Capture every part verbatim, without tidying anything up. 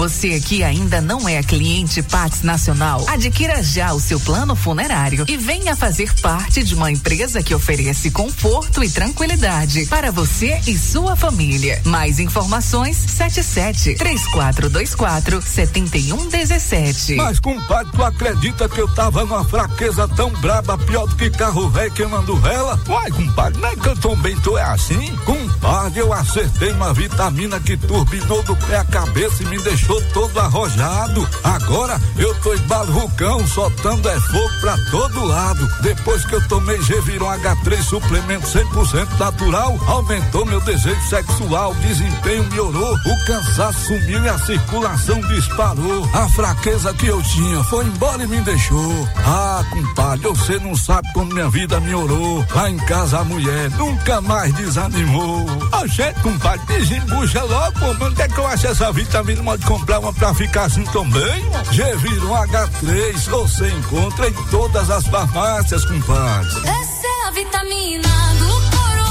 Você que ainda não é cliente Pats Nacional, adquira já o seu plano funerário e venha fazer parte de uma empresa que oferece conforto e tranquilidade para você e sua família. Mais informações, sete sete, três quatro dois quatro, sete um um sete. Mas, compadre, tu acredita que eu tava numa fraqueza tão braba, pior do que carro velho queimando vela? Uai, compadre, não é que eu também tô é assim? Compadre, eu acertei uma vitamina que turbinou do pé à cabeça e me deixou todo arrojado. Agora eu tô igual vulcão, soltando é fogo pra todo lado. Depois que eu tomei Geviron agá três, suplemento cem por cento natural, aumentou meu desejo sexual, desempenho melhorou, o cansaço sumiu e a circulação disparou. A fraqueza que eu tinha foi embora e me deixou. Ah, compadre, você não sabe como minha vida melhorou. Lá em casa a mulher nunca mais desanimou. A gente, compadre, desembucha logo, pô, mas onde é que eu acho essa vitamina? Pode comprar uma pra ficar assim também? Geviron agá três, você encontra em todas as farmácias, compadre. Essa é a vitamina do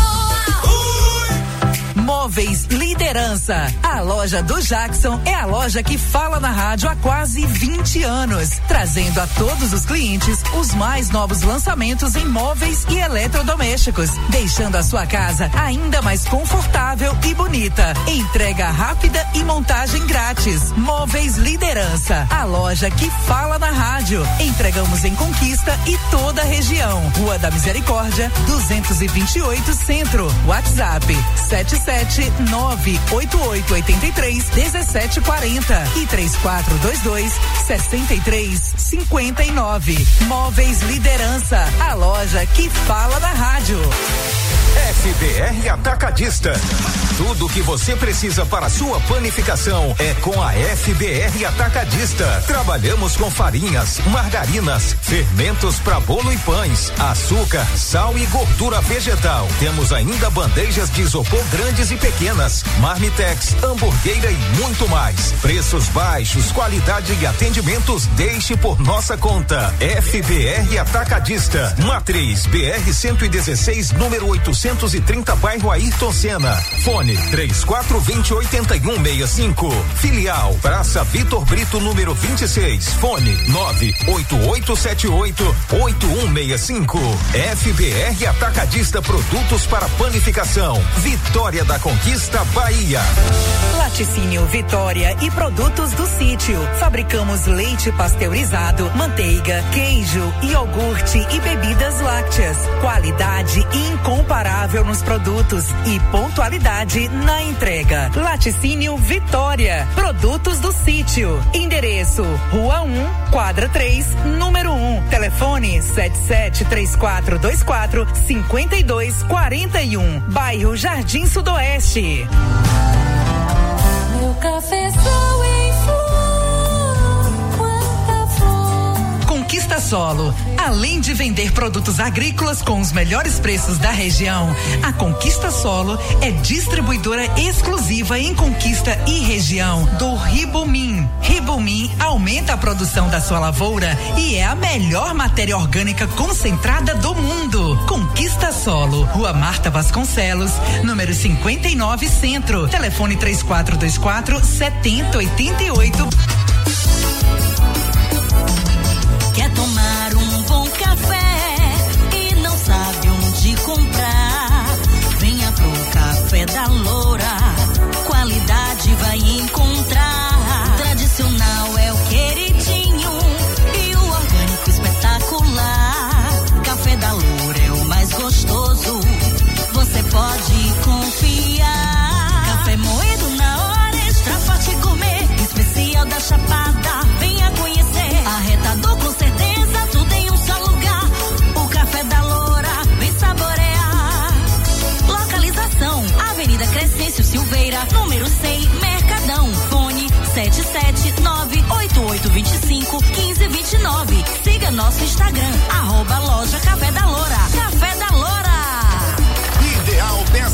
Móveis Liderança. A loja do Jackson é a loja que fala na rádio há quase vinte anos, trazendo a todos os clientes os mais novos lançamentos em móveis e eletrodomésticos, deixando a sua casa ainda mais confortável e bonita. Entrega rápida e montagem grátis. Móveis Liderança, a loja que fala na rádio. Entregamos em Conquista e toda a região. Rua da Misericórdia, duzentos e vinte e oito Centro. WhatsApp sete sete nove oito oito oito três um sete quatro zero e três quatro dois dois seis três cinco nove. Móveis Liderança, a loja que fala na rádio. F B R Atacadista. Tudo o que você precisa para a sua panificação é com a F B R Atacadista. Trabalhamos com farinhas, margarinas, fermentos para bolo e pães, açúcar, sal e gordura vegetal. Temos ainda bandejas de isopor grandes e pequenas, marmitex, hamburgueira e muito mais. Preços baixos, qualidade e atendimentos, deixe por nossa conta. F B R Atacadista. Matriz B R cento e dezesseis, número oitocentos e trinta, bairro Ayrton Senna. Fone três quatro dois zero oito um seis cinco. Filial Praça Vitor Brito, número vinte e seis. Fone nove oito oito sete oito oito um seis cinco. F B R Atacadista, produtos para panificação. Vitória da Conquista, Bahia. Laticínio Vitória e produtos do sítio. Fabricamos leite pasteurizado, manteiga, queijo, iogurte e bebidas lácteas. Qualidade incomparável nos produtos e pontualidade na entrega. Laticínio Vitória, produtos do sítio. Endereço: Rua um, quadra três, número um. Telefone sete sete três quatro dois quatro cinco dois quatro um. Bairro Jardim Sudoeste. Meu cafezão em flor, quanta flor. Conquista Solo. Além de vender produtos agrícolas com os melhores preços da região, a Conquista Solo é distribuidora exclusiva em Conquista e região do Ribomin. Ribomin aumenta a produção da sua lavoura e é a melhor matéria orgânica concentrada do mundo. Conquista Solo, Rua Marta Vasconcelos, número cinquenta e nove Centro. Telefone três quatro dois quatro sete zero oito oito. Quer tomar um bom café e não sabe onde comprar? Venha pro Café da Loura, qualidade vai encontrar. Tradicional é o queridinho e o orgânico espetacular. Café da Loura é o mais gostoso, você pode confiar. Café moído na hora, extra forte gourmet, especial da Chapada, venha conhecer. Arretador com certeza, tudo em um só lugar. O Café da Loura, vem saborear. Localização: Avenida Crescêncio Silveira, número cem, Mercadão. Fone sete sete nove oito oito dois cinco um cinco dois nove. Siga nosso Instagram, arroba loja Café da Loura. Café da Loura. Ideal Peças e Acessórios.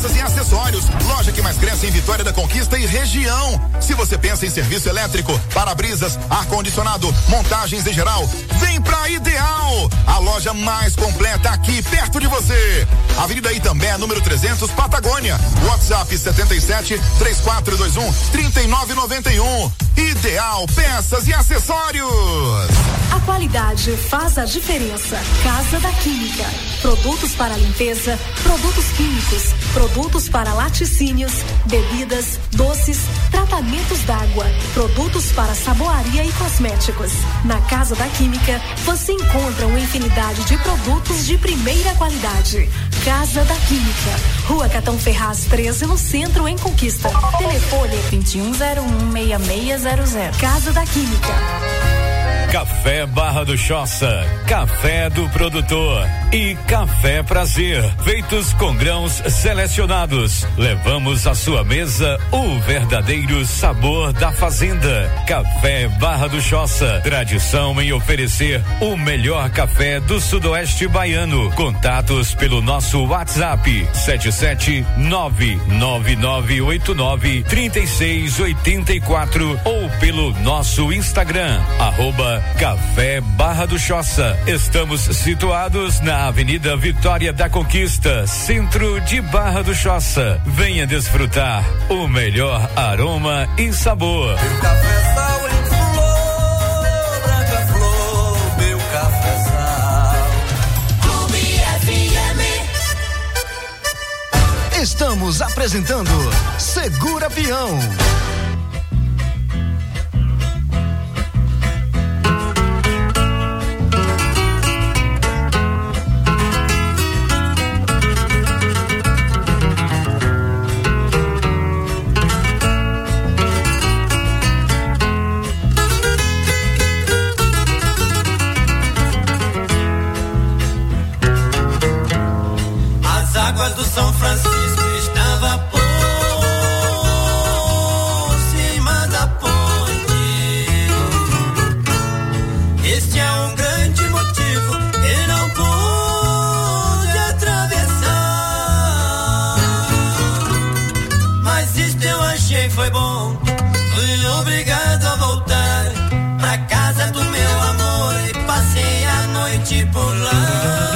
Acessórios, loja que mais cresce em Vitória da Conquista e região. Se você pensa em serviço elétrico, para-brisas, ar-condicionado, montagens em geral, vem pra Ideal, a loja mais completa aqui perto de você. Avenida Itambé, número trezentos, Patagônia. WhatsApp setenta e sete, três quatro dois um, trinta e nove noventa e um. Ideal Peças e Acessórios. A qualidade faz a diferença. Casa da Química. Produtos para limpeza, produtos químicos, produtos para laticínios, bebidas, doces, tratamentos d'água, produtos para saboaria e cosméticos. Na Casa da Química, você encontra uma infinidade de produtos de primeira qualidade. Casa da Química. Rua Catão Ferraz treze, no centro, em Conquista. Telefone vinte e um zero um, seis seis zero zero. Casa da Química. Café Barra do Choça, café do produtor e café prazer, feitos com grãos selecionados. Levamos à sua mesa o verdadeiro sabor da fazenda. Café Barra do Choça, tradição em oferecer o melhor café do sudoeste baiano. Contatos pelo nosso WhatsApp sete sete nove nove nove oito nove três seis oito quatro ou pelo nosso Instagram, arroba Café Barra do Choça. Estamos situados na Avenida Vitória da Conquista, centro de Barra do Choça. Venha desfrutar o melhor aroma e sabor. Meu cafezal em flor, branca flor, meu cafezal. Clube F M. Estamos apresentando Segura Peão. Do São Francisco estava por cima da ponte. Este é um grande motivo que não pude atravessar. Mas isto eu achei foi bom. Fui obrigado a voltar pra casa do meu amor e passei a noite por lá.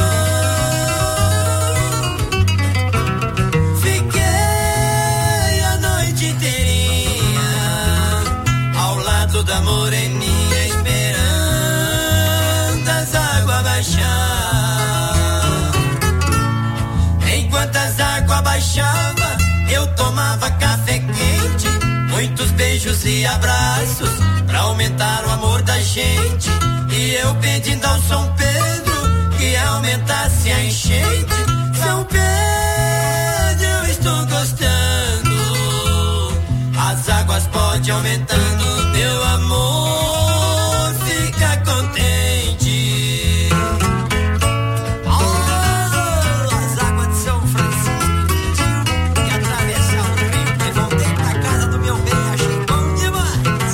Da moreninha esperando as águas baixar. Enquanto as águas baixavam, eu tomava café quente, muitos beijos e abraços pra aumentar o amor da gente. E eu pedindo ao São Pedro que aumentasse a enchente. São Pedro, eu estou gostando. As águas podem aumentando, meu amor fica contente. Oh, as águas de São Francisco pediu que atravessar o rio e voltei pra casa do meu bem, achei bom demais.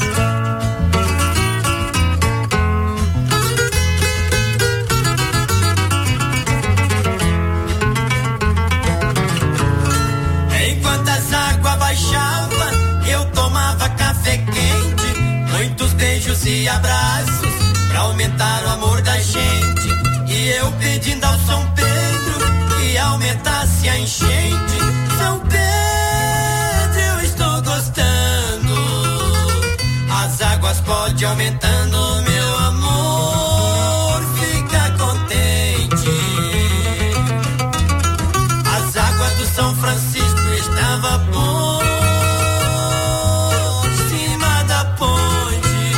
Enquanto as águas baixavam, eu tomava café quente, muitos beijos e abraços pra aumentar o amor da gente. E eu pedindo ao São Pedro que aumentasse a enchente. São Pedro, eu estou gostando. As águas podem aumentando, meu amor fica contente. As águas do São Francisco estavam por cima da ponte.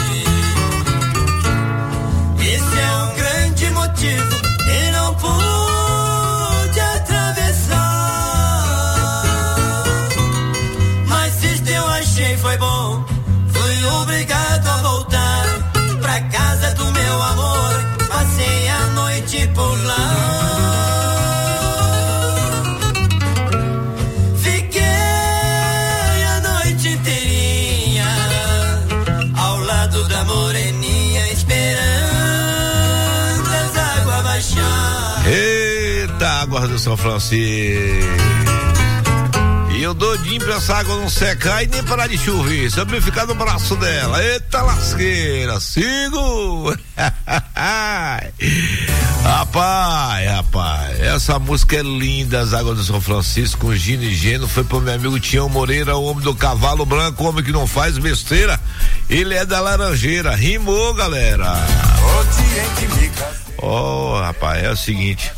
Esse é um grande motivo e não pude atravessar. Mas isto eu achei foi bom. Fui obrigado a voltar pra casa do meu amor. Passei a noite por lá. Eita, água do São Francisco. eu doidinho pra essa água não secar e nem parar de chover, só pra ficar no braço dela. Eita lasqueira, sigo! Rapaz, rapaz, essa música é linda, As Águas do São Francisco, com Gino e Geno, foi pro meu amigo Tião Moreira, o homem do cavalo branco, o homem que não faz besteira, ele é da Laranjeira, rimou, galera. Ó, oh, rapaz, é o seguinte,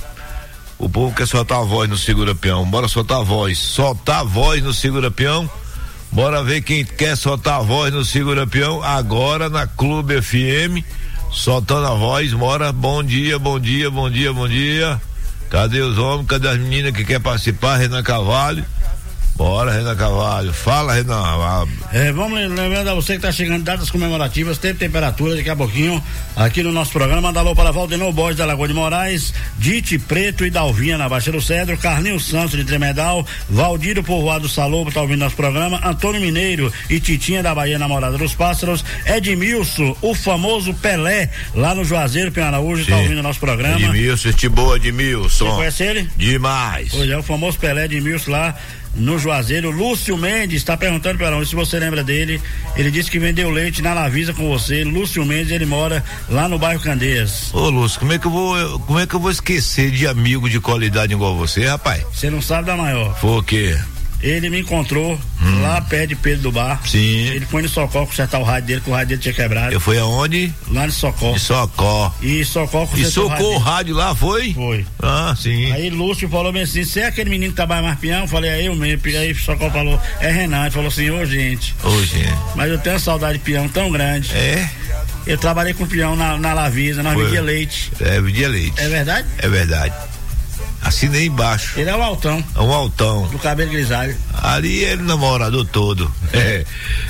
o povo quer soltar a voz no Segura Peão, bora soltar a voz, soltar a voz no Segura Peão, bora ver quem quer soltar a voz no Segura Peão, agora na Clube F M, soltando a voz, bora, bom dia, bom dia, bom dia, bom dia, cadê os homens, cadê as meninas que quer participar, Renan Carvalho, bora, Renan Carvalho, fala, Renan. É, vamos lembrando a você que está chegando datas comemorativas, tempo e temperatura, daqui a pouquinho, aqui no nosso programa, manda alô para Valdenor Borges da Lagoa de Moraes, Dite Preto e Dalvinha na Baixa do Cedro, Carlinhos Santos de Tremedal, Valdir Povoado Salobo tá ouvindo nosso programa, Antônio Mineiro e Titinha da Bahia, Namorada dos Pássaros, Edmilson, o famoso Pelé, lá no Juazeiro, Pinho Araújo, tá ouvindo nosso programa. Edmilson, este boa, Edmilson. Você conhece ele? Demais. Pois é, o famoso Pelé, Edmilson lá no Juazeiro. Lúcio Mendes está perguntando para onde, se você lembra dele, ele disse que vendeu leite na Lavisa com você. Lúcio Mendes, ele mora lá no bairro Candeias. Ô Lúcio, como é que eu vou, como é que eu vou esquecer de amigo de qualidade igual você, rapaz? Você não sabe da maior. Foi o quê? Ele me encontrou hum. lá perto de Pedro do Bar. Sim. Ele foi no Socó consertar o rádio dele, que o rádio dele tinha quebrado. Eu fui aonde? Lá no Socó. De Socó. E Socó consertou. E socou o rádio lá, foi? Foi. Ah, sim. Aí Lúcio falou bem assim, você é aquele menino que trabalha mais peão? Eu falei, é eu mesmo. Aí Socó falou, é Renan. Ele falou assim, ô gente. Ô gente. Mas eu tenho uma saudade de peão tão grande. É? Eu trabalhei com peão na, na Lavisa, nós vendia leite. É, vendia leite. É verdade? É verdade. Assinei embaixo. Ele é um altão. É um altão. Do cabelo grisalho. Ali ele namorador todo. É,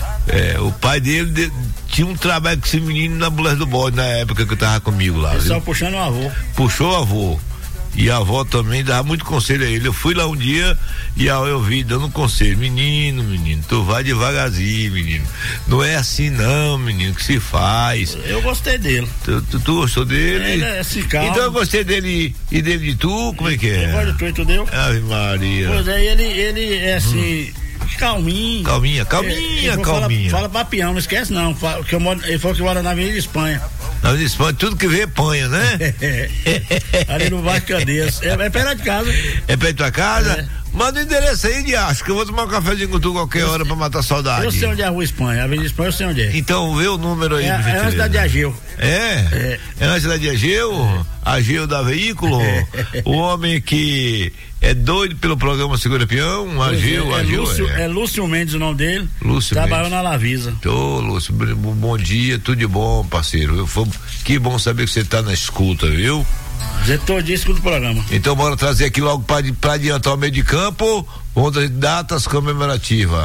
é, o pai dele de, tinha um trabalho com esse menino na ambulância do bode na época que eu tava comigo lá. Ele só puxando o avô. Puxou o avô. E a avó também dava muito conselho a ele. Eu fui lá um dia e eu vi dando um conselho. Menino, menino, tu vai devagarzinho, menino. Não é assim não, menino, que se faz. Eu gostei dele. Tu, tu, tu gostou dele? Ele é assim, calmo. Então eu gostei dele e dele de tu, como é que é? Eu gosto de tu e tu deu? Ave Maria. Pois é, ele, ele é assim... Hum. Calminho. Calminha, calminha, ele, calminha. Fala, fala pra peão, não esquece não. Fala, que eu moro, ele falou que mora na Avenida Espanha. Na Avenida Espanha, tudo que vê panha, né? É. Ali no Bairro Candeias. É, é perto de casa. É perto da tua casa? É. Manda o endereço aí de acho que eu vou tomar um cafezinho com tu qualquer hora pra matar saudade. Eu sei onde é a Rua Espanha, a Avenida Espanha eu sei onde é. Então vê o número aí. É, é na cidade de Ageu. É? É, é na cidade de Ageu? É. Ageu da Veículo? É. O homem que é doido pelo programa Segura Peão, Ageu, é, é Ageu. Lúcio, é. é Lúcio Mendes o nome dele. Lúcio Trabalhou Mendes. na Lavisa. Ô, Lúcio, bom dia, tudo de bom, parceiro. Eu, foi, que bom saber que você tá na escuta, viu? Diretor de escuta do programa. Então bora trazer aqui logo pra, pra adiantar o meio de campo, onde datas comemorativas.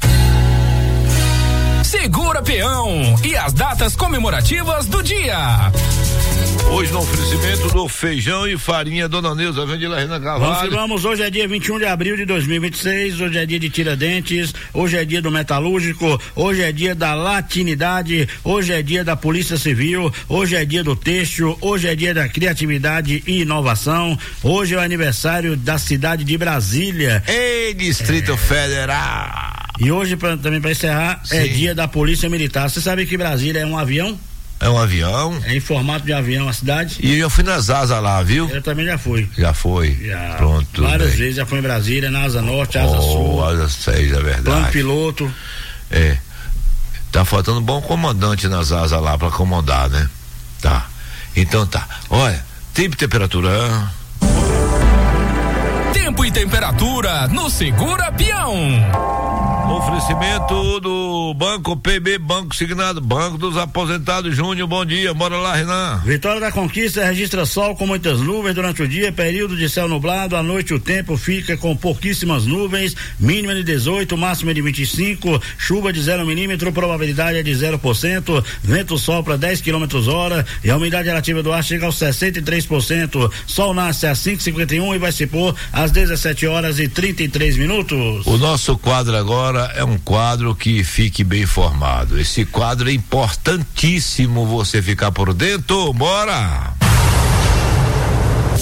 Segura Peão e as datas comemorativas do dia. Hoje no oferecimento do feijão e farinha Dona Neuza, vende lá Renan Carvalho. Vamos, vamos, hoje é dia vinte e um de abril de dois mil e vinte e seis, hoje é dia de Tiradentes, hoje é dia do metalúrgico, hoje é dia da latinidade, hoje é dia da Polícia Civil, hoje é dia do têxtil, hoje é dia da criatividade e inovação, hoje é o aniversário da cidade de Brasília. Ei, Distrito é. Federal. E hoje, pra, também para encerrar, sim, é dia da Polícia Militar. Você sabe que Brasília é um avião? É um avião? É em formato de avião a cidade. E eu fui nas asas lá, viu? Eu também já fui. Já foi? Já. Pronto. Várias bem. vezes já fui em Brasília, na Asa Norte, Asa oh, Sul. Asa seis, é verdade. Plano piloto. É. Tá faltando um bom comandante nas asas lá pra comandar, né? Tá. Então tá. Olha, tempo e temperatura. Tempo e temperatura no Segura Peão. Oferecimento do Banco P B, Banco Signado, Banco dos Aposentados Júnior, bom dia, bora lá, Renan. Vitória da Conquista registra sol com muitas nuvens durante o dia, período de céu nublado, à noite o tempo fica com pouquíssimas nuvens, mínima de dezoito, máxima de vinte e cinco, chuva de zero milímetro, probabilidade é de zero por cento, vento sopra dez quilômetros hora e a umidade relativa do ar chega aos sessenta e três por cento, sol nasce às cinco e cinquenta e um e vai se pôr às dezessete horas e trinta e três minutos. O nosso quadro agora é um quadro que fique bem informado. Esse quadro é importantíssimo você ficar por dentro. Bora!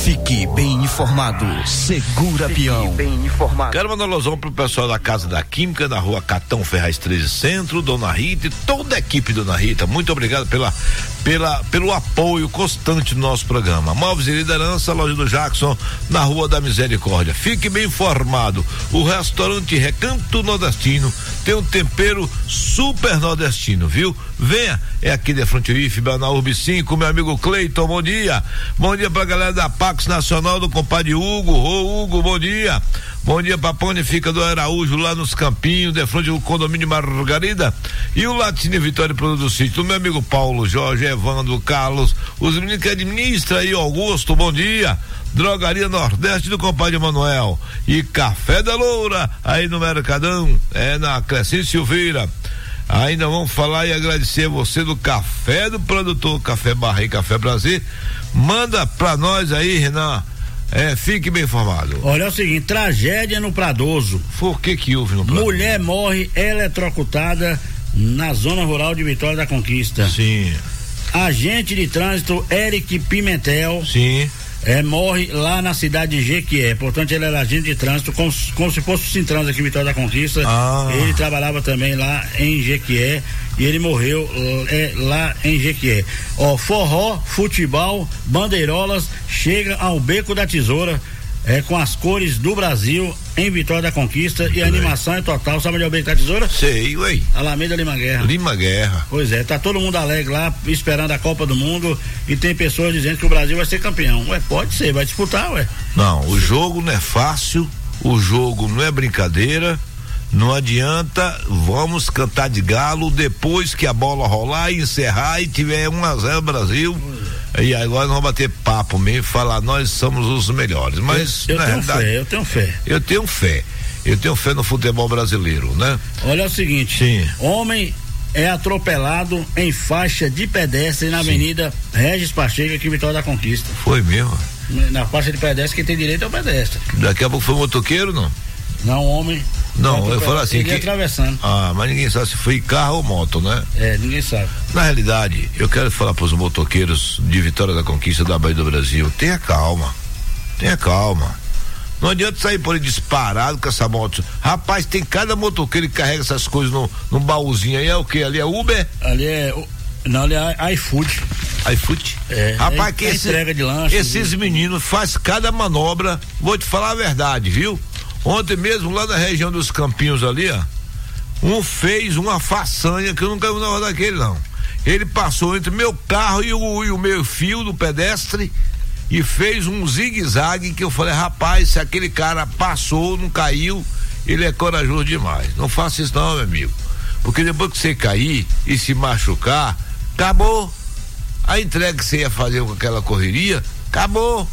Fique bem informado. Segura Peão. Bem informado. Quero mandar um alusão pro pessoal da Casa da Química, na rua Catão Ferraz treze Centro, Dona Rita e toda a equipe Dona Rita. Muito obrigado pela, pela, pelo apoio constante do nosso programa. Móveis e Liderança, loja do Jackson, na Rua da Misericórdia. Fique bem informado. O restaurante Recanto Nordestino tem um tempero super nordestino, viu? Venha, é aqui de frente ao I F B A, na U R B cinco, meu amigo Cleiton, bom dia. Bom dia pra galera da Pax Nacional, do compadre Hugo. Ô Hugo, bom dia. Bom dia pra Panificador Araújo, lá nos Campinhos, de frente ao condomínio Margarida. E o Latine Vitória Produto do Sítio, do meu amigo Paulo, Jorge, Evandro, Carlos, os meninos que administram aí, Augusto, bom dia. Drogaria Nordeste do compadre Manuel. E Café da Loura, aí no Mercadão, é na Crescente Silveira. Ainda vamos falar e agradecer a você do Café do Produtor, Café Barra e Café Brasil. Manda pra nós aí, Renan. É, fique bem informado. Olha, é o seguinte, tragédia no Pradoso. Por que que houve no Pradoso? Mulher morre eletrocutada na zona rural de Vitória da Conquista. Sim. Agente de trânsito Eric Pimentel. Sim. É, morre lá na cidade de Jequié. Portanto, ele era agente de trânsito, como, como se fosse o Sintrans aqui em Vitória da Conquista. Ah. Ele trabalhava também lá em Jequié e ele morreu é, lá em Jequié. Ó, forró, futebol, bandeirolas, chega ao Beco da Tesoura, é, com as cores do Brasil em Vitória da Conquista. Muito e a bem. Animação é total. Sabe onde é o Beco da Tesoura? Sei, ué. Alameda Lima Guerra. Lima Guerra. Pois é, tá todo mundo alegre lá, esperando a Copa do Mundo, e tem pessoas dizendo que o Brasil vai ser campeão. Ué, pode ser, vai disputar, ué. Não, o jogo não é fácil, o jogo não é brincadeira, não adianta, vamos cantar de galo depois que a bola rolar e encerrar e tiver um a zero Brasil. E agora nós vamos bater papo mesmo e falar, nós somos os melhores. Mas eu, eu na tenho realidade, fé, eu tenho fé. Eu tenho fé. Eu tenho fé no futebol brasileiro, né? Olha é o seguinte, Sim. Homem é atropelado em faixa de pedestre na Sim. Avenida Regis Pacheco, aqui em Vitória da Conquista. Foi mesmo? Na faixa de pedestre, quem tem direito é o pedestre. Daqui a pouco foi um motoqueiro, não? Não, homem. Não, eu falo assim. Ele que... atravessando. Ah, mas ninguém sabe se foi carro ou moto, né? É, ninguém sabe. Na realidade, eu quero falar para os motoqueiros de Vitória da Conquista, da Bahia do Brasil, tenha calma, tenha calma. Não adianta sair por aí disparado com essa moto. Rapaz, tem cada motoqueiro que carrega essas coisas no, no baúzinho aí, é o que? Ali é Uber? Ali é, não, ali é iFood. iFood? É. Rapaz, é, que é esse, entrega de lanche. Esses viu? Meninos faz cada manobra, vou te falar a verdade, viu? Ontem mesmo, lá na região dos Campinhos ali, ó, um fez uma façanha que eu nunca vi na hora daquele, não. Ele passou entre meu carro e o, e o meu fio do pedestre e fez um zigue-zague que eu falei, rapaz, se aquele cara passou, não caiu, ele é corajoso demais. Não faça isso não, meu amigo. Porque depois que você cair e se machucar, acabou. A entrega que você ia fazer com aquela correria, acabou.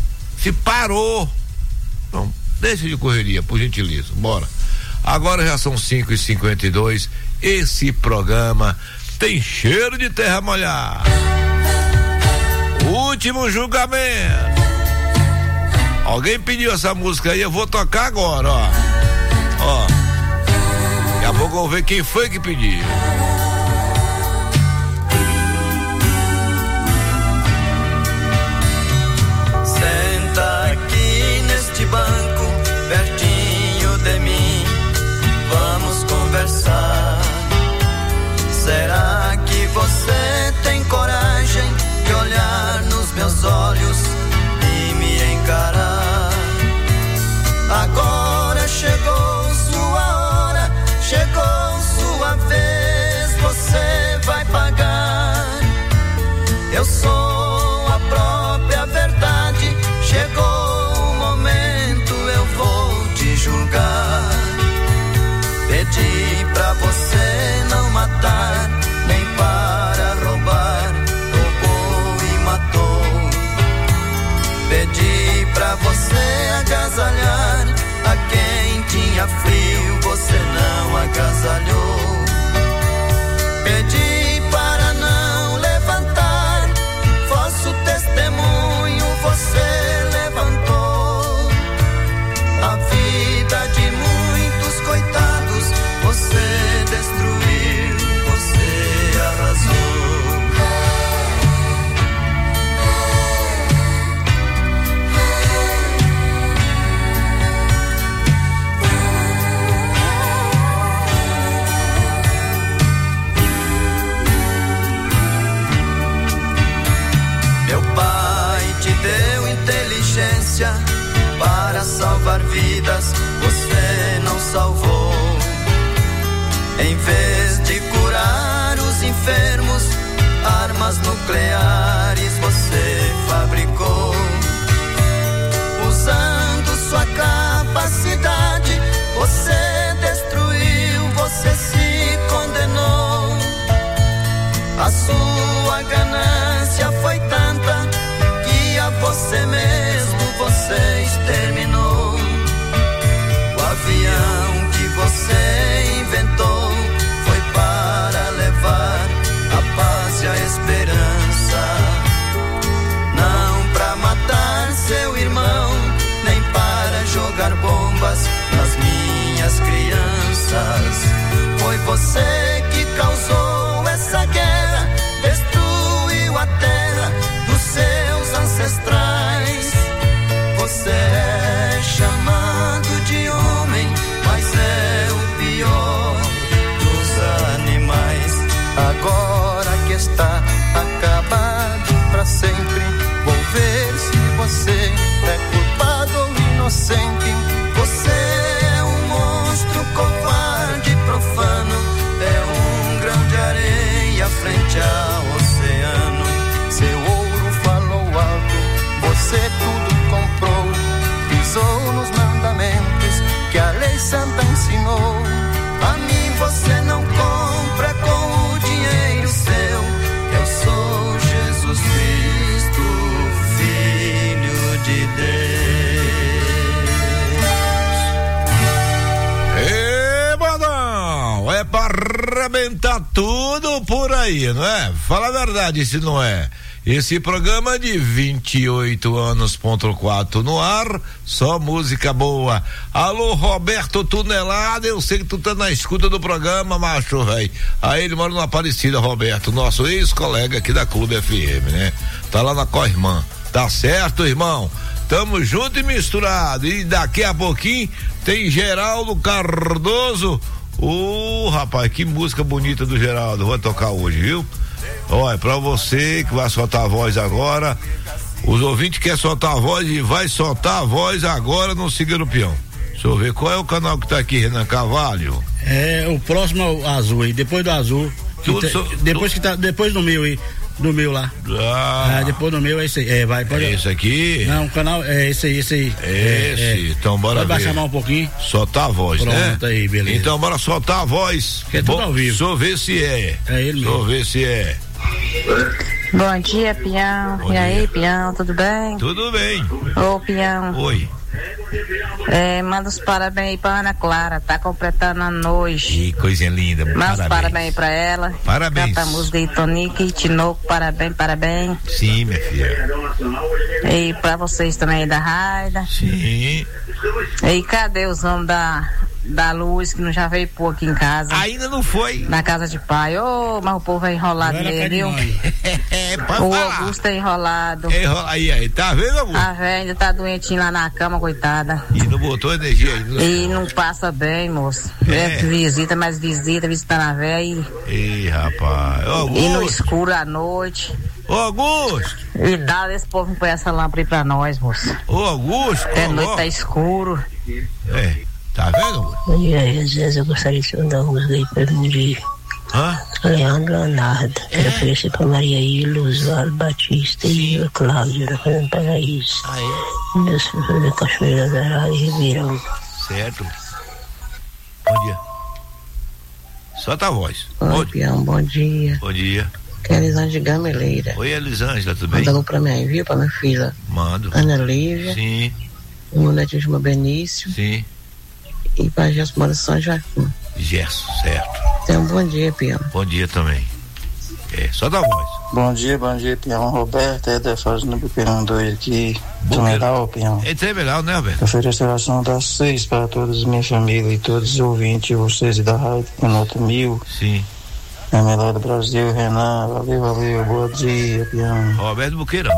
Se parou. Não, deixa de correria, por gentileza. Bora. Agora já são cinco e cinquenta e dois. Esse programa tem cheiro de terra molhada. Último julgamento. Alguém pediu essa música aí, eu vou tocar agora, ó. Ó. Daqui a pouco eu vou ver quem foi que pediu. Senta aqui neste banco, pertinho de mim. Vamos conversar. Será que você tem coragem de olhar nos meus olhos e me encarar? Agora chegou sua hora, chegou sua vez salvou. Em vez de curar os enfermos, armas nucleares você fabricou. Usando sua capacidade, você destruiu, você se condenou. A sua ganância foi tanta que a você mesmo você exterminou. O avião que você inventou foi para levar a paz e a esperança, não para matar seu irmão, nem para jogar bombas nas minhas crianças. Foi você que causou essa guerra, destruiu a terra dos seus ancestrais. Você é chamado de homem, mas é o pior dos animais. Agora que está acabado pra sempre, vou ver se você é culpado ou inocente. Você é um monstro covarde, profano, é um grão de areia frente ao oceano. Seu ouro falou alto, você tudo comprou, pisou nos mandamentos que a lei santa ensinou. A mim você não compra com o dinheiro seu. Eu sou Jesus Cristo, Filho de Deus. Ê, Badão, é pra arrebentar tudo por aí, não é? Fala a verdade se não é. Esse programa de vinte e oito anos, ponto quatro no ar, só música boa. Alô, Roberto Tunelada, eu sei que tu tá na escuta do programa, macho, velho. Aí ele mora no Aparecida, Roberto, nosso ex-colega aqui da Clube F M, né? Tá lá na Corrimã. Tá certo, irmão? Tamo junto e misturado. E daqui a pouquinho tem Geraldo Cardoso. Ô, oh, rapaz, que música bonita do Geraldo. Vou tocar hoje, viu? Olha, pra você que vai soltar a voz agora, os ouvintes querem soltar a voz e vai soltar a voz agora no Siga no Peão. Deixa eu ver qual é o canal que tá aqui, Renan Carvalho. É, o próximo é o azul aí, depois do azul. Que te, so, depois que tá, depois do meu aí, do meu lá. Ah. É, depois do meu é esse aí. É, vai, pode. É esse aqui? Não, o canal é esse aí, esse aí. Esse, é, é. Então bora pode ver. baixar mais um pouquinho. Soltar a voz, pronto, né? Pronto aí, beleza. Então bora soltar a voz. Que é tudo ao vivo. Deixa eu ver se é. É ele mesmo. Deixa eu ver se é. Bom dia, Pião. Bom e dia. Aí, Pião, tudo bem? Tudo bem. Ô, Pião. Oi. É, manda os parabéns aí pra Ana Clara, tá completando a noite. Que coisinha linda, manda parabéns. Manda os parabéns pra ela. Parabéns. Canta a música aí, Tonique e Tinoco, parabéns, parabéns. Sim, minha filha. E pra vocês também aí da Raida. Sim. E cadê os homens da, da luz que não já veio pôr aqui em casa? Ainda não foi. Na casa de pai. Ô, oh, mas o povo é enrolado nele, viu? É, o Augusto é enrolado. É enrola... Aí, aí, tá vendo, Augusto? A velha ainda tá doentinha lá na cama, coitada. E não botou energia ainda. E não passa bem, moço. É. É visita, mas visita, visitando a velha e... Ei, rapaz. Ô, Augusto. E no escuro à noite. Ô, Augusto. E dá esse povo põe essa lâmpada aí pra nós, moço. Ô, Augusto. Até a noite tá escuro. É. Tá vendo? Bom dia, às vezes eu gostaria de mandar uma música aí pra mim de Hã? Leandro Leonardo. Quero oferecer pra Maria Ilha, Oswaldo Batista e o Cláudio da Fazenda Paraíso. Ah, é? Meus filhos da Cachoeira da Arara e Ribeirão. Certo. Bom dia. Solta a voz. Oi, Pião, bom dia. Bom dia. Que é a Elisângela de Gameleira. Oi, Elisângela, tudo bem? Manda alô pra mim, viu? Pra minha filha. Mando. Ana Lívia. Sim. O meu netinho chama Benício. Sim. E pra Gerson mora São Joaquim. Gerson, certo. Então, bom dia, Pião. Bom dia também. É, só dá voz. Bom dia, bom dia, Pião. Roberto, é da Fazenda Buqueirão dois aqui. Tunelau, Pião. É Tunelau, né, Roberto? Ofereço a oração das seis para toda a minha família e todos os ouvintes, vocês da rádio, nota mil. Sim. É melhor do Brasil, Renan. Valeu, valeu. Bom dia, Pião. Roberto Buqueirão.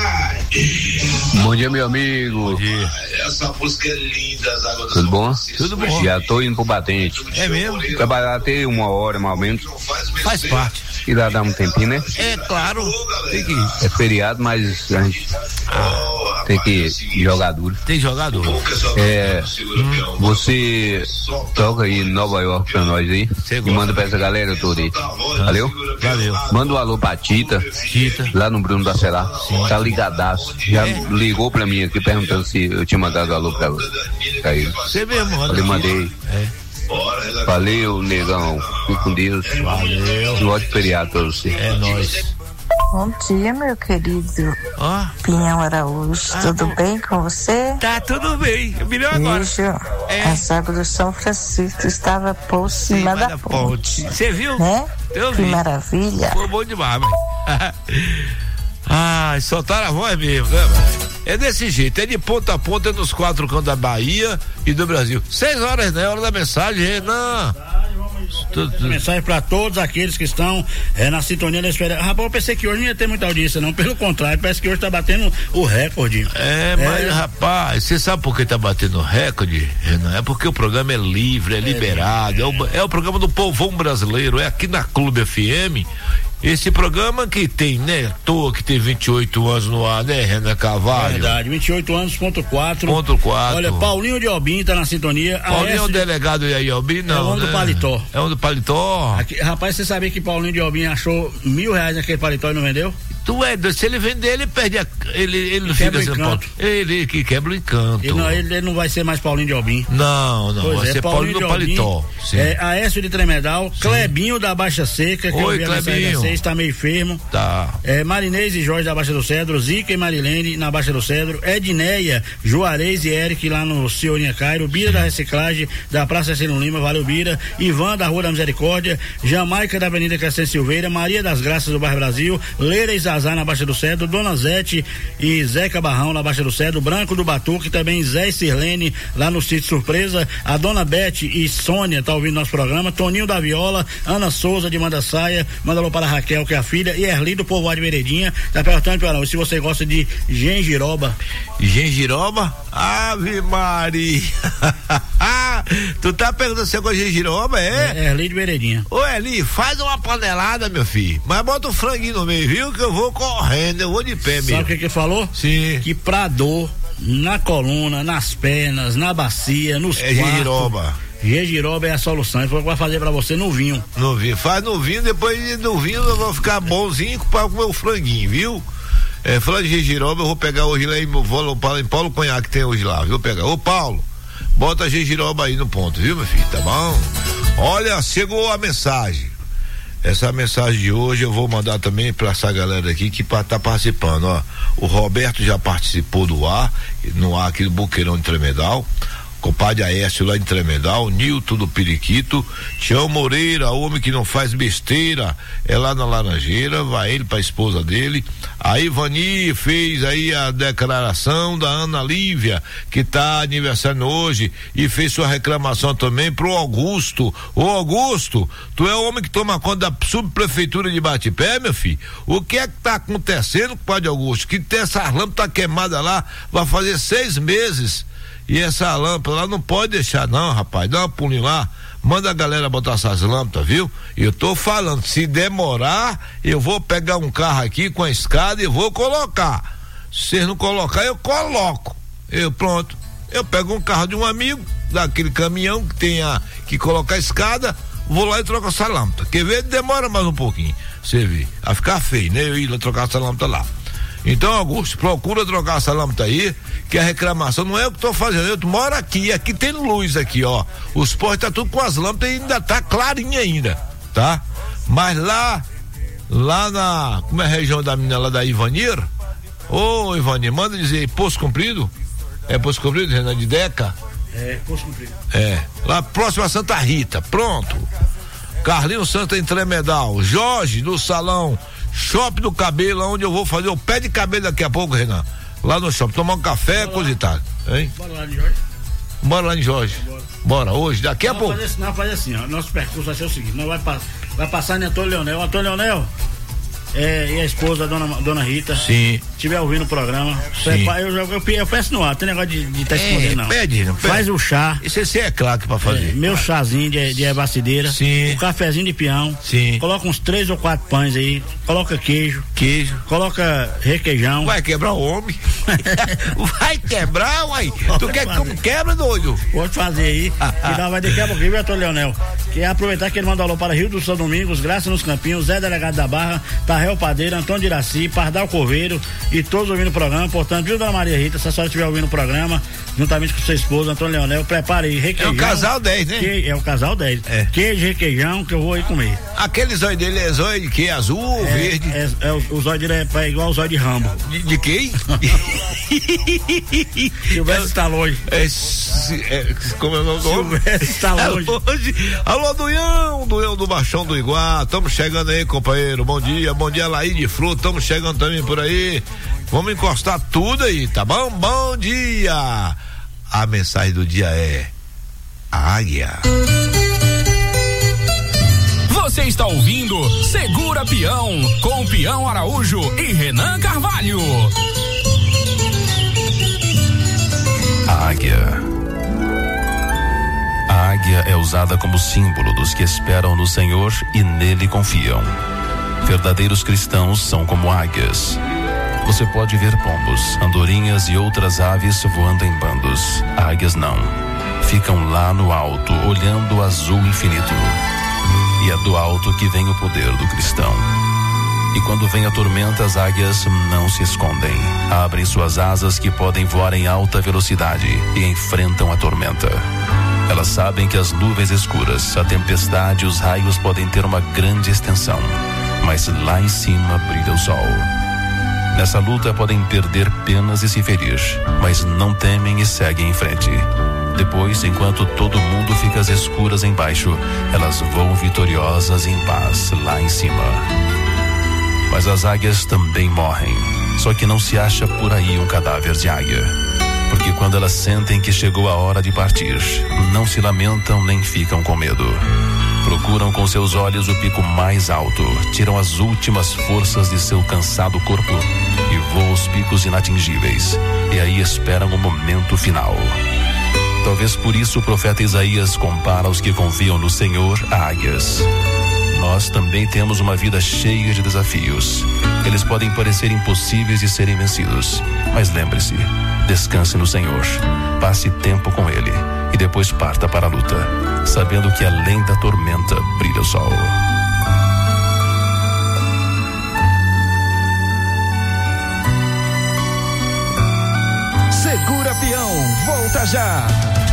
Bom dia, meu amigo. Bom dia. Essa música é linda, as águas. Tudo bom? Tudo bom. Já tô indo pro batente. É mesmo? Trabalhar até uma hora, mais ou menos. Faz parte. E dá, dá um tempinho, né? É, claro. Tem que ir. É feriado, mas a gente... Ah. tem que jogar duro. Tem jogador. É, hum, você toca aí em Nova York pra nós aí e manda pra essa galera toda aí. Valeu? Valeu. Manda um alô pra Tita, Tita. lá no Bruno da Será. Tá ligadaço. Já é. ligou pra mim aqui perguntando se eu tinha mandado alô pra, pra ele. Você mesmo, manda. Falei, mandei. É. Valeu, negão. Fique com Deus. Valeu. Um ótimo feriado pra você. É nóis. Bom dia, meu querido oh. Pinhão Araújo. Ah, tudo bom. bem com você? Tá tudo bem. Melhor agora. Bicho, é. As águas do São Francisco estava por cima da, da ponte. Você viu? Né? Eu que vi. maravilha. Foi bom demais, mãe. Ah, soltaram a voz mesmo, né, mãe? É desse jeito, é de ponta a ponta, é nos quatro cantos da Bahia e do Brasil. Seis horas, né? Hora da mensagem, Renan. Tudo, tudo. Mensagem para todos aqueles que estão é, na sintonia da espera. Rapaz, eu pensei que hoje não ia ter muita audiência, não. Pelo contrário, parece que hoje tá batendo o recorde. É, mas é. rapaz, você sabe por que tá batendo o recorde, Renan? É porque o programa é livre, é, é liberado, é, é, o, é o programa do povão brasileiro, é aqui na Clube F M. Esse programa que tem, né? Toa que tem vinte e oito anos no ar, né, Renan Carvalho? Verdade, vinte e oito anos, ponto quatro. Ponto quatro. Olha, Paulinho de Albim tá na sintonia. Paulinho é o de... delegado aí, Albim, não. É um né? do paletó. É um do paletó. Aqui, rapaz, você sabia que Paulinho de Albim achou mil reais naquele paletó e não vendeu? Tu é doido, se ele vender, ele perde a, ele, ele não fica sem ponto. Ele que quebra o encanto. Ele não, ele, ele não vai ser mais Paulinho de Albim. Não, não, pois vai é, ser Paulinho, Paulinho do Paletó. É, Aécio de Tremedal, sim. Clebinho da Baixa Seca, que Oi, eu vi a mensagem seis, tá meio enfermo. Tá. É, Marinês e Jorge da Baixa do Cedro, Zica e Marilene na Baixa do Cedro, Edneia, Juarez e Eric lá no Ciorinha Cairo, Bira sim. da Reciclagem da Praça Cecílio Lima, valeu Bira, Ivan da Rua da Misericórdia, Jamaica da Avenida Crescente Silveira, Maria das Graças do Bairro Brasil, Leira e Zazá na Baixa do Cedro, Dona Zete e Zeca Barrão na Baixa do Cedro, Branco do Batuque, também Zé e Sirlene lá no Sítio Surpresa, a Dona Beth e Sônia tá ouvindo nosso programa, Toninho da Viola, Ana Souza de Manda Saia, manda alô para a Raquel, que é a filha, e Erli do Povoado de Veredinha, tá perguntando para se você gosta de gengiroba. Gengiroba? Ave Maria! Tu tá perguntando se eu gosto de gengiroba, é? É, Erli de Veredinha. Ô Erli, faz uma panelada, meu filho, mas bota o franguinho no meio, viu? Que eu vou correndo, eu vou de pé mesmo. Sabe o que que falou? Sim. Que pra dor, na coluna, nas pernas, na bacia, nos é quartos. Gengiroba. Gengiroba é a solução. Ele falou que vai fazer pra você no vinho. No vinho. Faz no vinho, depois no vinho eu vou ficar bonzinho pra comer o franguinho, viu? É, falando de gengiroba, eu vou pegar hoje lá em, vou, em Paulo Cunhaque, que tem hoje lá, viu? Pegar. Ô Paulo, bota a gengiroba aí no ponto, viu, meu filho? Tá bom? Olha, chegou a mensagem. Essa mensagem de hoje eu vou mandar também para essa galera aqui que tá participando, ó. O Roberto já participou do ar, no ar aqui do Boqueirão de Tremedal. Compadre Aécio lá em Tremedal, Nilton do Periquito, Tião Moreira, homem que não faz besteira, é lá na Laranjeira, vai ele pra esposa dele. A Ivani fez aí a declaração da Ana Lívia, que tá aniversário hoje, e fez sua reclamação também pro Augusto. Ô Augusto, tu é o homem que toma conta da subprefeitura de Batipé, meu filho? O que é que tá acontecendo, compadre Augusto? Que tem essa lâmpada queimada lá, vai fazer seis meses. E essa lâmpada lá não pode deixar não, rapaz, dá uma pulinha lá, manda a galera botar essas lâmpadas, viu? Eu tô falando, se demorar, eu vou pegar um carro aqui com a escada e vou colocar. Se vocês não colocar, eu coloco. Eu, pronto, eu pego um carro de um amigo, daquele caminhão que tem a, que coloca a escada, vou lá e troco essa lâmpada. Quer ver? Demora mais um pouquinho, você vê, a ficar feio, né? Eu ir lá trocar essa lâmpada lá. Então, Augusto, procura trocar essa lâmpada aí, que a reclamação não é o que tô fazendo, eu moro aqui, aqui tem luz aqui, ó, os postes tá tudo com as lâmpadas e ainda tá clarinha ainda, tá? Mas lá, lá na, como é a região da menina lá da Ivanir, ô Ivanir, manda dizer, Poço Comprido, é Poço Comprido, Renan de Deca? É, Poço Comprido. É, lá próximo a Santa Rita, pronto. Carlinhos Santa em Tremedal, Jorge do Salão Shopping do Cabelo, onde eu vou fazer o pé de cabelo daqui a pouco, Renan. Lá no shopping, tomar um café, coisa e tal. Hein? Bora lá em Jorge. Bora lá em Jorge. Bora, Bora hoje, daqui a não, pouco. Fazer, não, faz assim, ó. Nosso percurso vai ser o seguinte: não vai, vai passar em Antônio Leonel. Antônio Leonel. É, e a esposa, a dona, dona Rita. Sim. Estiver ouvindo o programa. Sim. Eu, eu, eu, eu peço no ar, tem negócio de estar tá escondendo, não. Pede, não. Faz o chá. Isso esse é claro pra fazer. É, meu chazinho de, de ervacideira. Sim. Um cafezinho de peão. Sim. Coloca uns três ou quatro pães aí. Coloca queijo. Queijo. Coloca requeijão. Vai quebrar o homem. Vai quebrar, uai. Tu quer que como quebra, doido? Vou te fazer aí. E nós vai daqui a pouquinho, Vitor Leonel. Quer aproveitar que ele manda alô para Rio do São Domingos, Graça nos Campinhos, Zé Delegado da Barra, Tarrel Padeiro, Antônio de Iraci, Pardal Corveiro e todos ouvindo o programa. Portanto, viu, dona Maria Rita, se a senhora estiver ouvindo o programa, juntamente com sua esposa, Antônio Leonel, prepare aí requeijão. É o casal dez, né? Que, é o casal dez. É. Queijo, requeijão, que eu vou aí comer. Aquele zóio dele é zóio de quê? Azul ou é, verde? É, é, o, o zóio dele é, é igual o zóio de Rambo. De, de quem? Silvestre Stallone. É, é, como é o nome do homem? Silvestre Stallone. Alô, Duião, Duião do Baixão do Iguá, estamos chegando aí, companheiro, bom dia, bom dia, Laí de Fruta, estamos chegando também por aí, vamos encostar tudo aí, tá bom? Bom dia! A mensagem do dia é a águia. Você está ouvindo Segura Peão, com Peão Araújo e Renan Carvalho. A águia. A águia é usada como símbolo dos que esperam no Senhor e nele confiam. Verdadeiros cristãos são como águias. Você pode ver pombos, andorinhas e outras aves voando em bandos. Águias não. Ficam lá no alto, olhando o azul infinito. E é do alto que vem o poder do cristão. E quando vem a tormenta, as águias não se escondem. Abrem suas asas que podem voar em alta velocidade e enfrentam a tormenta. Elas sabem que as nuvens escuras, a tempestade e os raios podem ter uma grande extensão, mas lá em cima brilha o sol. Nessa luta podem perder penas e se ferir, mas não temem e seguem em frente. Depois, enquanto todo mundo fica às escuras embaixo, elas voam vitoriosas em paz lá em cima. Mas as águias também morrem, só que não se acha por aí um cadáver de águia. Porque quando elas sentem que chegou a hora de partir, não se lamentam nem ficam com medo. Procuram com seus olhos o pico mais alto, tiram as últimas forças de seu cansado corpo e voam aos picos inatingíveis. E aí esperam o momento final. Talvez por isso o profeta Isaías compara os que confiam no Senhor a águias. Nós também temos uma vida cheia de desafios. Eles podem parecer impossíveis de serem vencidos, mas lembre-se, descanse no Senhor, passe tempo com Ele e depois parta para a luta, sabendo que além da tormenta brilha o sol. Segura Peão, volta já.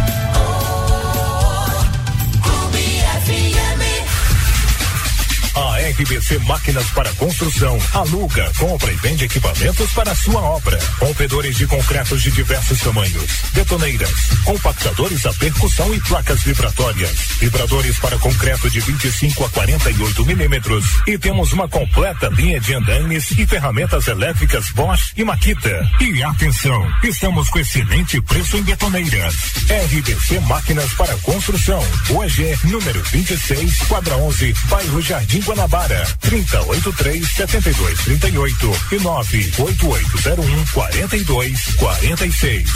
A R B C Máquinas para Construção aluga, compra e vende equipamentos para a sua obra. Rompedores de concretos de diversos tamanhos, betoneiras, compactadores a percussão e placas vibratórias, vibradores para concreto de vinte e cinco a quarenta e oito milímetros. E temos uma completa linha de andames e ferramentas elétricas Bosch e Makita. E atenção, estamos com excelente preço em betoneiras. R B C Máquinas para Construção, Rua G, número vinte e seis, quadra onze, bairro Jardim Guanabara, trinta, oitenta e três, setenta e dois, trinta e oito e nove oito oito zero um, quarenta e dois, quarenta e seis.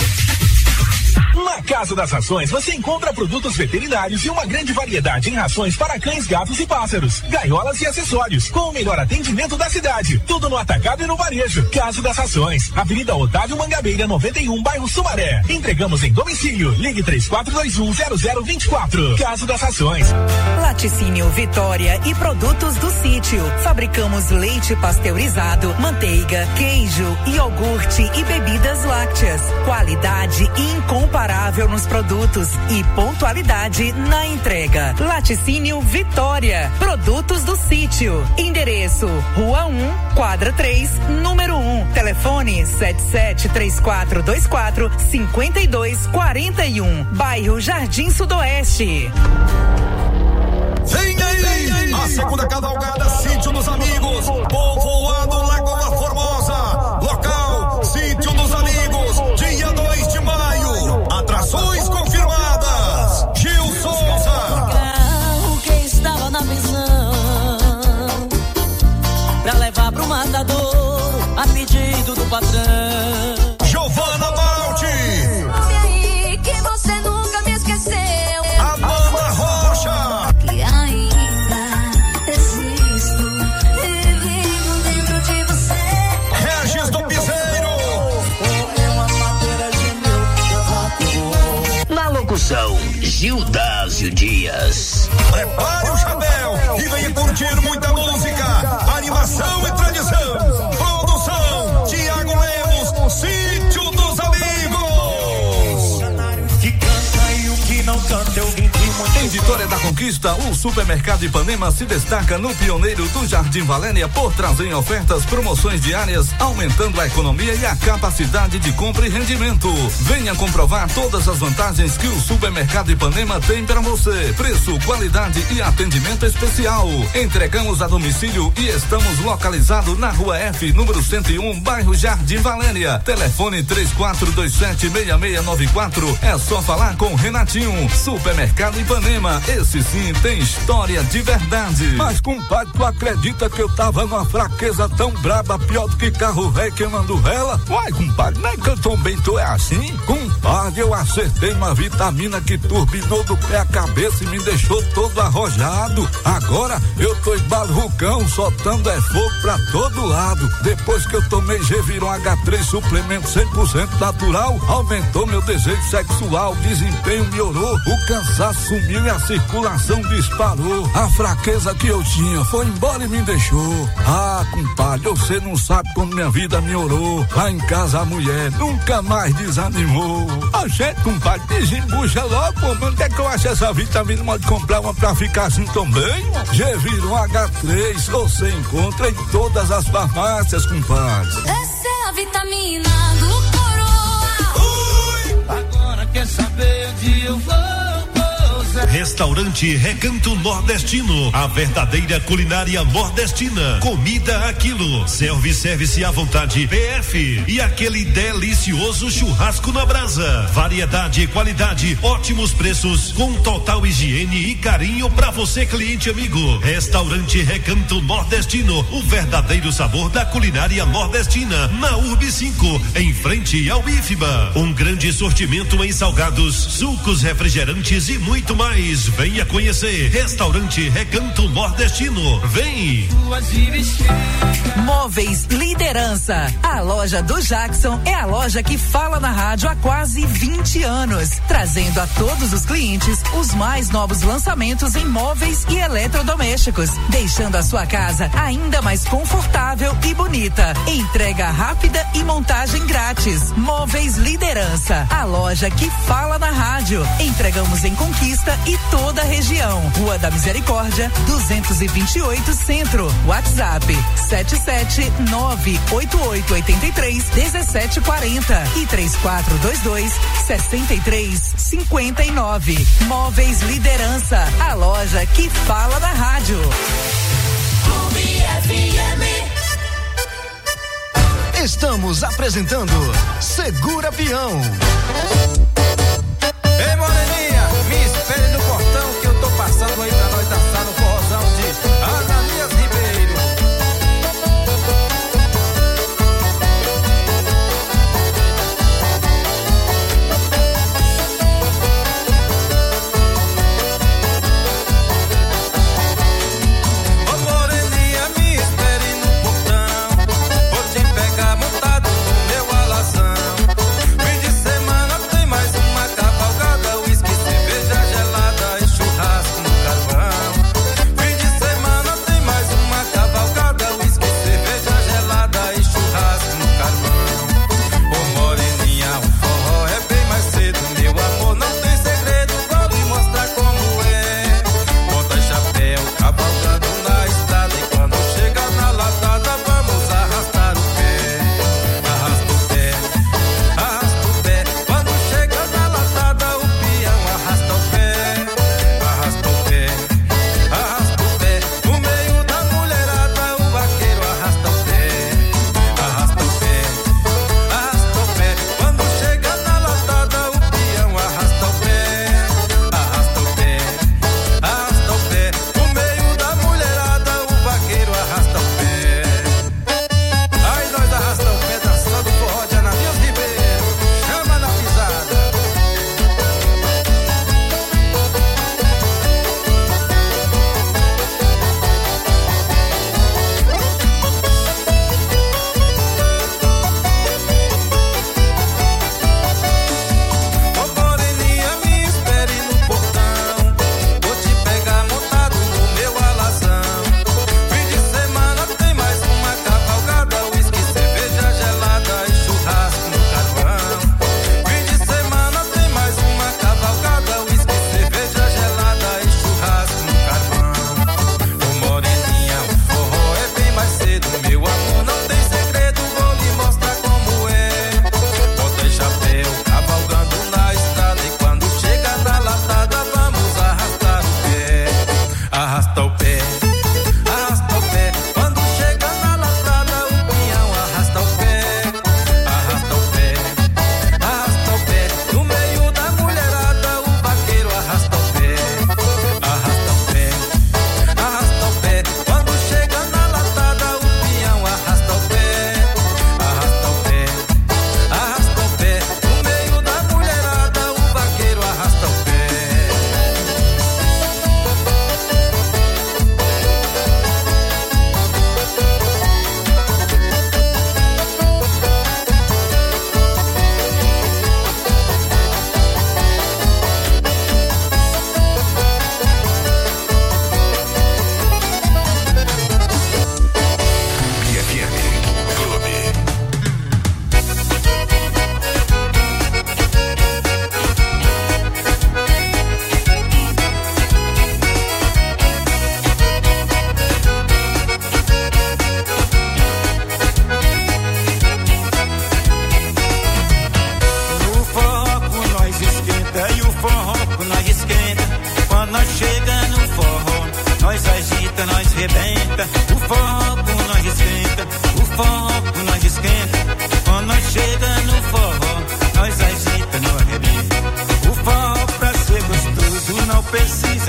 Na Casa das Rações você encontra produtos veterinários e uma grande variedade em rações para cães, gatos e pássaros, gaiolas e acessórios, com o melhor atendimento da cidade. Tudo no atacado e no varejo. Casa das Rações, Avenida Otávio Mangabeira, noventa e um, bairro Sumaré. Entregamos em domicílio. Ligue três quatro dois um, zero zero dois quatro. Casa das Rações. Laticínio Vitória e produtos do sítio. Fabricamos leite pasteurizado, manteiga, queijo, iogurte e bebidas lácteas. Qualidade incomparável nos produtos e pontualidade na entrega. Laticínio Vitória, produtos do sítio. Endereço: Rua um, quadra três, número um. Telefone sete sete três quatro dois quatro cinco dois quatro um. Bairro Jardim Sudoeste. Vem aí, a segunda cavalgada Sítio dos Amigos, povoado Lagoa Formosa. Local: Sítio dos Amigos, dia dois de maio. Atrações confirmadas. Gil Souza. O que estava na prisão pra levar pro matador a pedido do patrão. Giovana Baldi. Sabe aí que você nunca me esqueceu. Amanda Rocha. Que ainda existo, e vivo dentro de você. Regis do Piseiro. Atacadista, o Supermercado Ipanema se destaca no pioneiro do Jardim Valéria por trazer ofertas, promoções diárias, aumentando a economia e a capacidade de compra e rendimento. Venha comprovar todas as vantagens que o Supermercado Ipanema tem para você. Preço, qualidade e atendimento especial. Entregamos a domicílio e estamos localizados na Rua F, número cento e um, bairro Jardim Valéria. Telefone três quatro dois sete, seis seis nove quatro. É só falar com Renatinho. Supermercado Ipanema, esse sim tem história de verdade. Mas, compadre, tu acredita que eu tava numa fraqueza tão braba, pior do que carro velho queimando vela? Uai, compadre, não é que eu também tô é assim? Compadre, eu acertei uma vitamina que turbinou do pé à cabeça e me deixou todo arrojado. Agora eu tô igual vulcão, soltando é fogo pra todo lado. Depois que eu tomei Geviron H três, suplemento cem por cento natural, aumentou meu desejo sexual, desempenho melhorou, o cansaço sumiu e a circulação disparou. A fraqueza que eu tinha foi embora e me deixou. Ah, compadre, você não sabe como minha vida melhorou. Lá em casa a mulher nunca mais desanimou. A gente, compadre, desembucha logo, pô, mas onde é que eu acho essa vitamina? Pode comprar uma pra ficar assim também? Geviron H três, você encontra em todas as farmácias, compadre. Essa é a vitamina do Coroa. Ui! Agora quer saber onde eu vou? Restaurante Recanto Nordestino, a verdadeira culinária nordestina. Comida a quilo, self-service à vontade, P F e aquele delicioso churrasco na brasa. Variedade e qualidade, ótimos preços, com total higiene e carinho para você, cliente amigo. Restaurante Recanto Nordestino, o verdadeiro sabor da culinária nordestina, na Urb cinco, em frente ao I F B A. Um grande sortimento em salgados, sucos, refrigerantes e muito mais. Venha conhecer Restaurante Recanto Nordestino. Vem! Móveis Liderança. A loja do Jackson é a loja que fala na rádio há quase vinte anos, trazendo a todos os clientes os mais novos lançamentos em móveis e eletrodomésticos, deixando a sua casa ainda mais confortável e bonita. Entrega rápida e montagem grátis. Móveis Liderança, a loja que fala na rádio. Entregamos em Conquista e toda a região. Rua da Misericórdia, duzentos e vinte e oito Centro. WhatsApp sete sete nove oito oito oito três um sete quatro zero e três quatro dois dois seis três cinco nove. Móveis Liderança, a loja que fala na rádio. Estamos apresentando Segura Peão. Ei, moreninha, me espere no portão que eu tô passando aí pra nós dançar no forrozão de Ananias Ribeiro. Ô, moreninha, me espere no portão, vou te pegar montado no meu alazão. Fim de semana tem mais uma cavalgada, uísque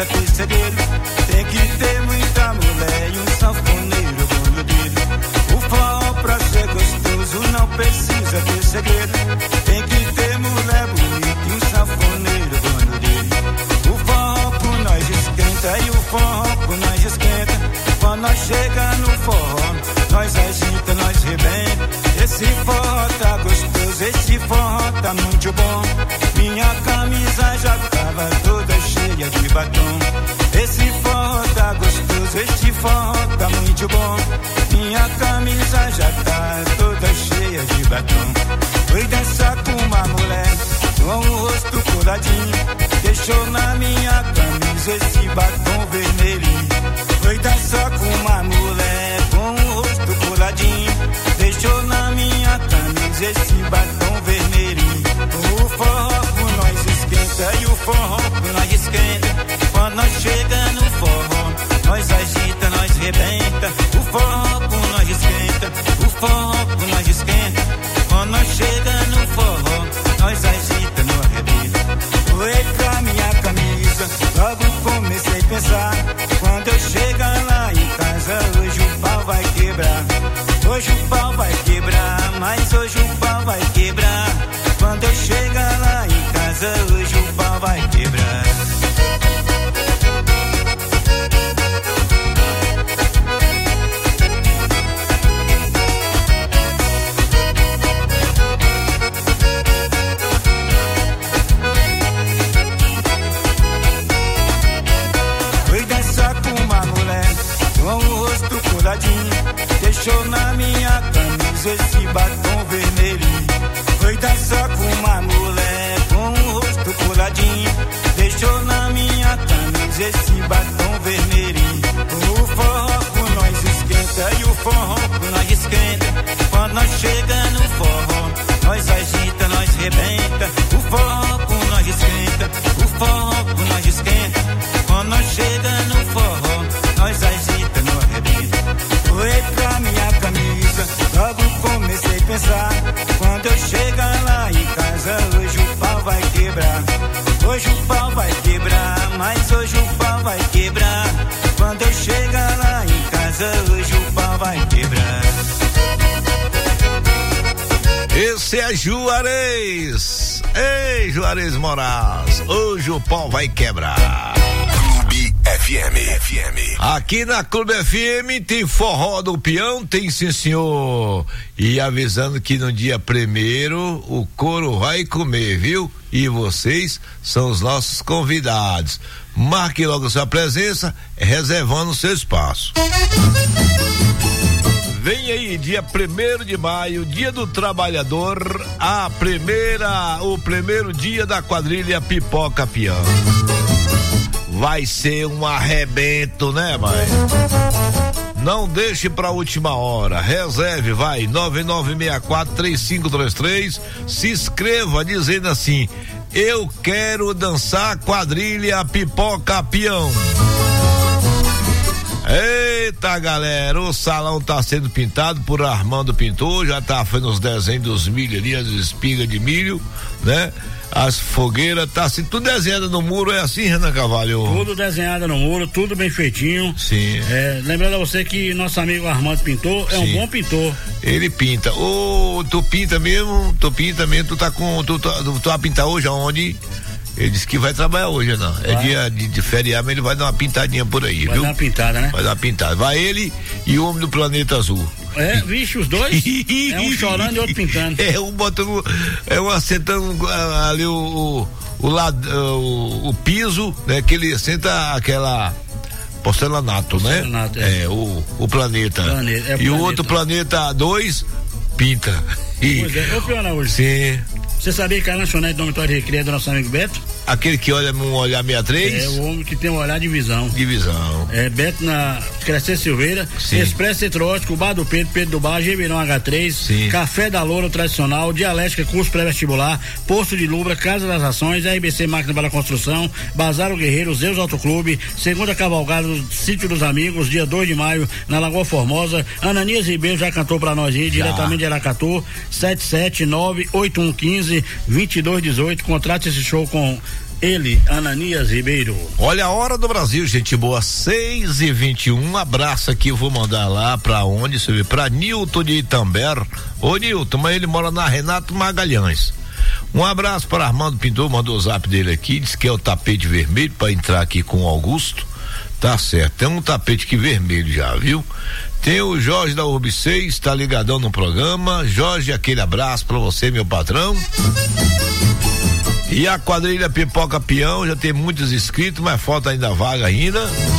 precisa ter segredo. Tem que ter muita mulher e um sanfoneiro dono dele. O forró pra ser gostoso não precisa ter segredo. Tem que ter mulher bonita e um sanfoneiro dono dele. O forró por nós esquenta e o forró por nós esquenta. Quando nós chega no forró, nós agita, nós rebenta. Esse forró tá gostoso, esse forró tá muito bom. Minha camisa já tava toda cheia de batom. Esse forró tá gostoso, esse forró tá muito bom. Minha camisa já tá toda cheia de batom. Fui dançar com uma mulher, com o rosto coladinho. Deixou na minha camisa esse batom vermelhinho. Fui dançar com uma mulher, com o rosto coladinho. Deixou na minha camisa esse batom vermelhinho. O forró por nós esquenta e o forró por nós esquenta. Quando nós chega no forró, nós agita, nós rebenta. O forró por nós esquenta, o forró por nós esquenta. Quando nós chega no forró, nós agita, nós rebenta. Foi pra minha camisa, logo comecei a pensar. Quando eu chegar lá em casa, hoje o pau vai quebrar. Hoje o pau vai quebrar, mas hoje o pau vai quebrar. Quando eu chegar lá em casa, hoje o pau vai quebrar. Fui dançar com uma mulher, com o rosto coladinho. Deixou na minha camisa esse batom vermelhinho. Foi dançar com uma mulher, com o rosto coladinho. Deixou na minha camisa esse batom vermelhinho. O forró por nós esquenta e o forró por nós esquenta. Quando nós chega no forró, nós agita, nós rebenta. O forró por nós esquenta, o forró por nós esquenta. Quando nós chega no forró, nós agita, nós rebenta. Foi pra minha camisa, logo comecei a pensar. Quando eu chegar lá em casa, hoje o pau vai quebrar. Hoje o pau vai quebrar, mas hoje o pau vai quebrar. Quando eu chegar lá em casa, hoje o pau vai quebrar. Esse é Juarez. Ei, Juarez Moraes, hoje o pau vai quebrar. Clube F M. F M. Aqui na Clube F M tem forró do peão, tem sim senhor. E avisando que no dia primeiro o couro vai comer, viu? E vocês são os nossos convidados. Marque logo sua presença, reservando o seu espaço. Vem aí, dia primeiro de maio, dia do trabalhador, a primeira, o primeiro dia da quadrilha Pipoca Peão. Vai ser um arrebento, né, mãe? Não deixe pra última hora, reserve, vai, nove nove seis quatro três cinco dois três, se inscreva dizendo assim, eu quero dançar quadrilha Pipoca Peão. Eita, galera, o salão tá sendo pintado por Armando Pintor, já tá fazendo os desenhos dos milho ali, as espigas de milho, né? As fogueiras, tá assim, tudo desenhado no muro, é assim, Renan Carvalho? Tudo desenhado no muro, tudo bem feitinho. Sim. É, lembrando a você que nosso amigo Armando Pintor é Sim. um bom pintor. Ele pinta. Ô, tu pinta mesmo, tu pinta mesmo, tu tá com, tu, tu, tu, tu vai pintar hoje aonde? Ele disse que vai trabalhar hoje, não. Vai. É dia de, de feriado, mas ele vai dar uma pintadinha por aí, vai viu? Vai dar uma pintada, né? Vai dar uma pintada. Vai ele e o Homem do Planeta Azul. É, vixe, os dois? É um chorando e outro pintando. É, um botando, é um assentando ali o, o, o, lado, o, o piso, né? Que ele assenta aquela porcelanato, porcelanato né? É, é o, o planeta. planeta é o e planeta. O outro planeta dois pinta. Pois é, ô Piona hoje. Sim. Você sabia que a lanchonete dormitório Recreio é do nosso amigo Beto? Aquele que olha um olhar sessenta e três? É, o homem que tem um olhar de visão. De visão. É, Beto na Crescer Silveira, Sim. Expresso Centro-Ótico, Bar do Pedro, Pedro do Bar, Gemirão H três, Sim. Café da Loura tradicional, Dialética, curso pré-vestibular, Posto de Lubra, Casa das Ações, R B C Máquina para Construção, Bazar o Guerreiro, Zeus Autoclube, segunda cavalgada do Sítio dos Amigos, dia dois de maio, na Lagoa Formosa. Ananias Ribeiro já cantou pra nós aí, já. Diretamente de Aracatu, sete sete nove oito um um cinco dois dois oito. Contrate esse show com Ele, Ananias Ribeiro. Olha a hora do Brasil, gente boa, seis e vinte e um, um abraço aqui, eu vou mandar lá pra onde, você vê, pra Nilton de Itamber. Ô Nilton, mas ele mora na Renato Magalhães. Um abraço para Armando Pintor, mandou o zap dele aqui, disse que é o tapete vermelho para entrar aqui com o Augusto. Tá certo, tem um tapete aqui vermelho já, viu? Tem o Jorge da Urb seis, tá ligadão no programa. Jorge, aquele abraço pra você, meu patrão. E a quadrilha Pipoca Peão, já tem muitos inscritos, mas falta ainda vaga ainda.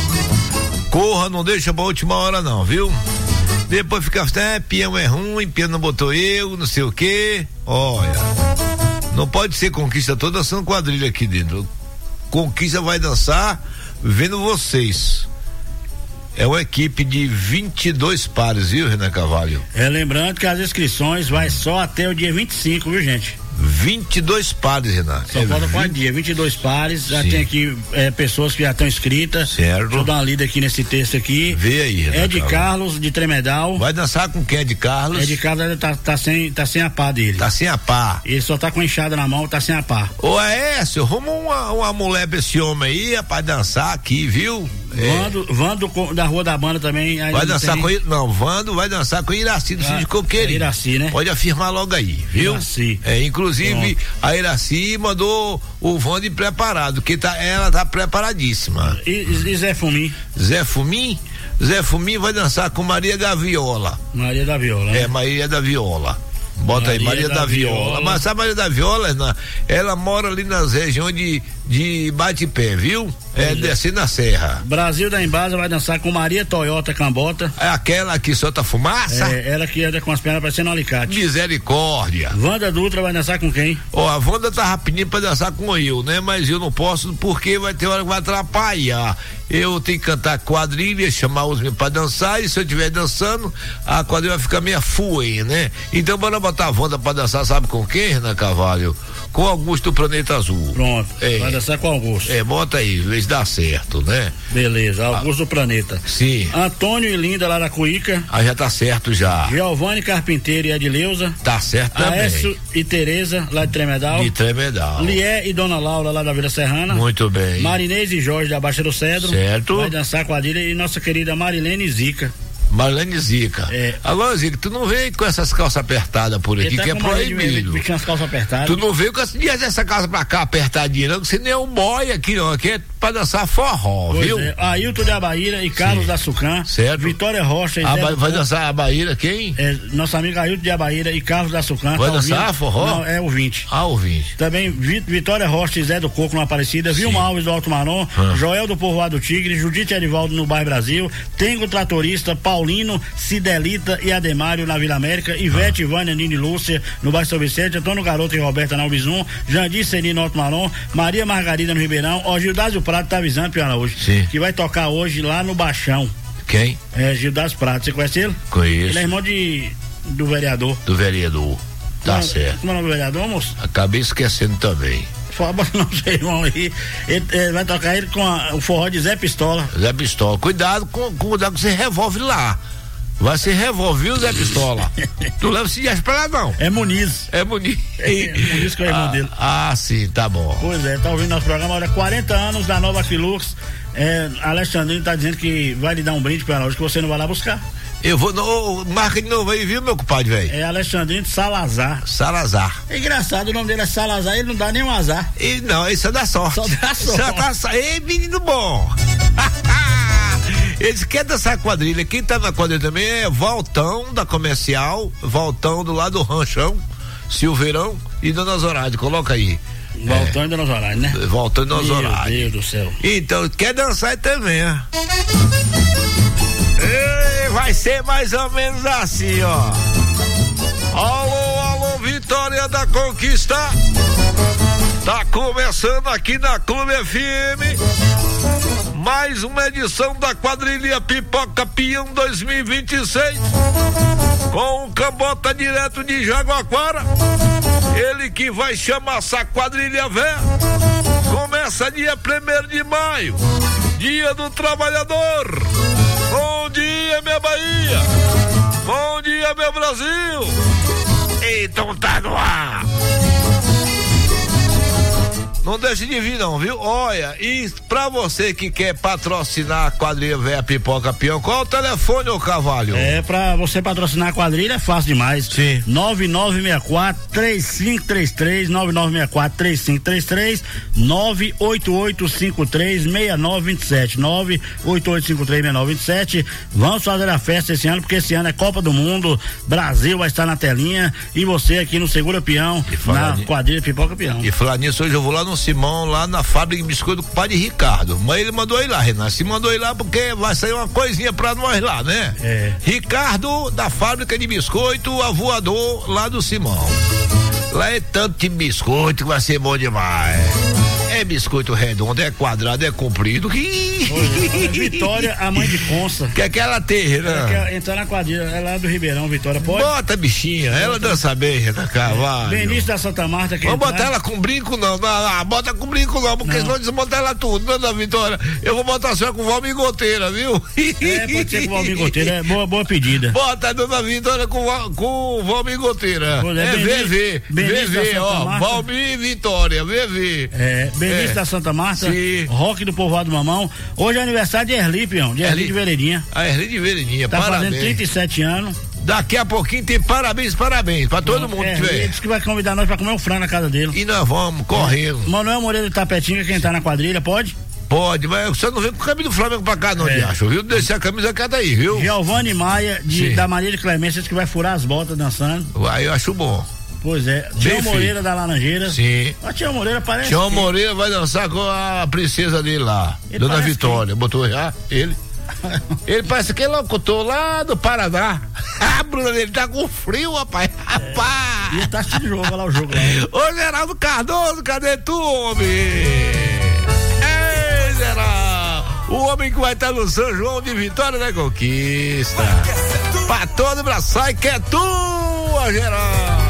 Corra, não deixa pra última hora não, viu? Depois fica, é, peão é ruim, peão não botou eu, não sei o quê. Olha, não pode ser conquista toda dançando quadrilha aqui dentro. Conquista vai dançar vendo vocês. É uma equipe de vinte e dois pares, viu, Renan Carvalho? É, lembrando que as inscrições vai só até o dia vinte e cinco, viu, gente? vinte e dois pares, Renato. Só é falta quatro vinte... dias, vinte e dois pares. Já tem aqui é, pessoas que já estão inscritas. Certo. Deixa eu dar uma lida aqui nesse texto aqui. Vê aí, Renato. É de Carlos, de Tremedal. Vai dançar com quem é de Carlos? É de Carlos, tá, tá, sem, tá sem a pá dele. Tá sem a pá. Ele só tá com a enxada na mão, tá sem a pá. Ô, é, senhor, arruma uma, uma mulher pra esse homem aí, rapaz, dançar aqui, viu? Vando, é. Vando da Rua da Banda também. Vai dançar tem... com ele? Não, Vando vai dançar com Iraci do ah, Síndico Coqueirinho. É Iraci, né? Pode afirmar logo aí, viu? Iraci. É, inclusive, pronto. A Iraci mandou o Vando preparado, que tá, ela tá preparadíssima. E, e Zé Fumim? Zé Fumim? Zé Fumim vai dançar com Maria da Viola. Maria da Viola, né? É, Maria da Viola. Bota Maria aí, Maria da, da Viola. Viola. Mas sabe, Maria da Viola, ela, ela mora ali nas regiões de, de Bate-Pé, viu? É, é, descendo a serra. Brasil da Embasa vai dançar com Maria Toyota Cambota. É aquela que solta fumaça? É, ela que anda com as pernas parecendo um alicate. Misericórdia. Wanda Dutra vai dançar com quem? Ó, oh, a Wanda tá rapidinho pra dançar com eu, né? Mas eu não posso porque vai ter hora que vai atrapalhar. Eu tenho que cantar quadrilha, chamar os meus pra dançar, e se eu estiver dançando, a quadrilha vai ficar meio fuê, né? Então bora botar a Wanda pra dançar, sabe com quem, Renan Carvalho? Com Augusto do Planeta Azul. Pronto, é, vai dançar com Augusto. É, bota aí, vê se dá certo, né? Beleza, Augusto ah, do Planeta. Sim. Antônio e Linda lá da Cuíca. Ah, já tá certo já. Giovanni Carpinteiro e Edileuza. Tá certo também. Aécio e Tereza, lá de Tremedal. De Tremedal. Lié e Dona Laura, lá da Vila Serrana. Muito bem. Marinês e Jorge, da Baixa do Cedro. Certo. Vai dançar quadrilha, e nossa querida Marilene Zica. Marlene Zica. É. Alô, Zica, tu não veio com essas calças apertadas por aqui, tá que é proibido. De, de, de as calças apertadas. Tu não veio com essa calça pra cá apertadinha, não, que você nem é um boy aqui, não. Aqui é pra dançar forró, pois viu? É. Ailton de Abaíra e Carlos Sim. da Sucã. Certo. Vitória Rocha e a Zé ba- Vai dançar a Abaíra, quem? É, nosso amigo Ailton de Abaíra e Carlos da Sucã. Vai tá dançar ouvindo? forró? Não, é o vinte. Ah, o vinte. Também Vitória Rocha e Zé do Coco no Aparecida, Vilma Alves do Alto Marom, ah. Joel do Povoado Tigre, Judite Edivaldo no Bairro Brasil, Tengo Tratorista, Paulino, Cidelita e Ademário na Vila América, Ivete, ah. Vânia, Nini Lúcia no Bairro São Vicente, Antônio Garoto e Roberta na Albizum, Jandir Seni no Alto Marom, Maria Margarida no Ribeirão, ó, Gildásio Prado tá avisando, Piana, hoje, Sim. que vai tocar hoje lá no Baixão. Quem? É Gildásio Prado, você conhece ele? Conheço. Ele é irmão de, do vereador. Do vereador, tá como, certo. Como é o nome do vereador, moço? Acabei esquecendo também. Fala não, seu irmão aí. Ele, ele vai tocar ele com a, o forró de Zé Pistola. Zé Pistola, cuidado com, com cuidado que você revolve lá. Vai ser revólver, viu, Zé Pistola? Tu leva esse dia pra lá, não? É Muniz. É Muniz. É, é Muniz que é o irmão ah, dele. Ah, sim, tá bom. Pois é, tá ouvindo nosso programa. Olha, quarenta anos da nova Filux. É, Alexandrino tá dizendo que vai lhe dar um brinde pra ela hoje, que você não vai lá buscar. Eu vou, no, marca de novo aí, viu, meu compadre, velho? É Alexandrino Salazar. Salazar. É engraçado, o nome dele é Salazar, ele não dá nenhum azar. E, não, isso é da sorte. Só dá sorte. Só dá sorte. Ei, menino bom. Eles querem dançar quadrilha. Quem tá na quadrilha também é Valtão da Comercial, Valtão do lado do Ranchão, Silveirão e Dona Zoraide. Coloca aí. Valtão é. e Dona Zoraide, né? Valtão e Dona Zoraide. Meu Deus do céu. Então, quer dançar também, né? Ei, vai ser mais ou menos assim, ó. Alô, alô, Vitória da Conquista. Tá começando aqui na Clube F M mais uma edição da quadrilha Pipoca Peão dois mil e vinte e seis, com o Cambota direto de Jaguaquara. Ele que vai chamar essa quadrilha véia. Começa dia primeiro de maio, Dia do Trabalhador. Bom dia, minha Bahia. Bom dia, meu Brasil. Então tá no ar. Não deixe de vir não, viu? Olha, e pra você que quer patrocinar a quadrilha Véia Pipoca Peão, qual o telefone, ô Carvalho? É, pra você patrocinar a quadrilha é fácil demais. Sim. nove nove seis quatro, três cinco três três, nove nove seis quatro, três cinco três três, nove oito oito cinco três, seis nove dois sete, nove oito oito cinco três, seis nove dois sete. Vamos fazer a festa esse ano, porque esse ano é Copa do Mundo, Brasil vai estar na telinha e você aqui no Segura Peão, na ni... quadrilha Pipoca Peão. E falar nisso, hoje eu vou lá no Simão, lá na fábrica de biscoito do padre Ricardo. Mas ele mandou ir lá, Renan. Se mandou ir lá porque vai sair uma coisinha pra nós lá, né? É. Ricardo, da fábrica de biscoito, a voador lá do Simão. Lá é tanto de biscoito que vai ser bom demais. É biscoito redondo, é quadrado, é comprido. Olha, Vitória, a mãe de Consa. Que é que ela tem, né? Ela quer entrar na quadrilha, ela é lá do Ribeirão, Vitória, pode? Bota, bichinha, ela dança bem, Renan Carvalho. Benício da Santa Marta. Vamos botar ela com brinco não, não, não, bota com brinco não, porque não. Senão desmontar ela tudo, não, não, Vitória. Eu vou botar a senhora com Valmir Goteira, viu? É, pode ser com Valmir Goteira, é boa, boa pedida. Bota a dona Vitória com, com Valmir Goteira. Pois é, é Benício, V V, Benício V V, ó, Valmir e Vitória, V V. É, Benício é. da Santa Marta, sim. Roque do Povoado Mamão. Hoje é aniversário de Erli, Pião, de Erli, Erli de Vereirinha. A Erli de Vereirinha, tá parabéns. Fazendo trinta e sete anos. Daqui a pouquinho tem parabéns, parabéns pra todo mundo é, que vem. Ele disse que vai convidar nós pra comer um frango na casa dele. E nós vamos, correndo. É. Manuel Moreira de Tapetinga, quem tá na quadrilha, pode? Pode, mas você não vem com o camisa do Flamengo pra cá não, é. Acho, viu? Deixa a camisa cada aí, viu? Giovanni Maia, de, da Maria de Clemência, que vai furar as botas dançando. Aí eu acho bom. Pois é, Tião Moreira da Laranjeira. Sim. A Tião Moreira parece. Tião que... Moreira vai dançar com a princesa dele lá, ele Dona Vitória. Que... Botou já ele. Ele parece que é locutor lá do Paraná. A Bruna dele tá com frio, rapaz. É. Rapaz. E tá assistindo jogo, olha lá o jogo lá. Ô Geraldo Cardoso, cadê tu, homem? Ei, Geraldo. O homem que vai estar no São João de Vitória da Conquista. Pra todo braçar e quer tua, Geraldo.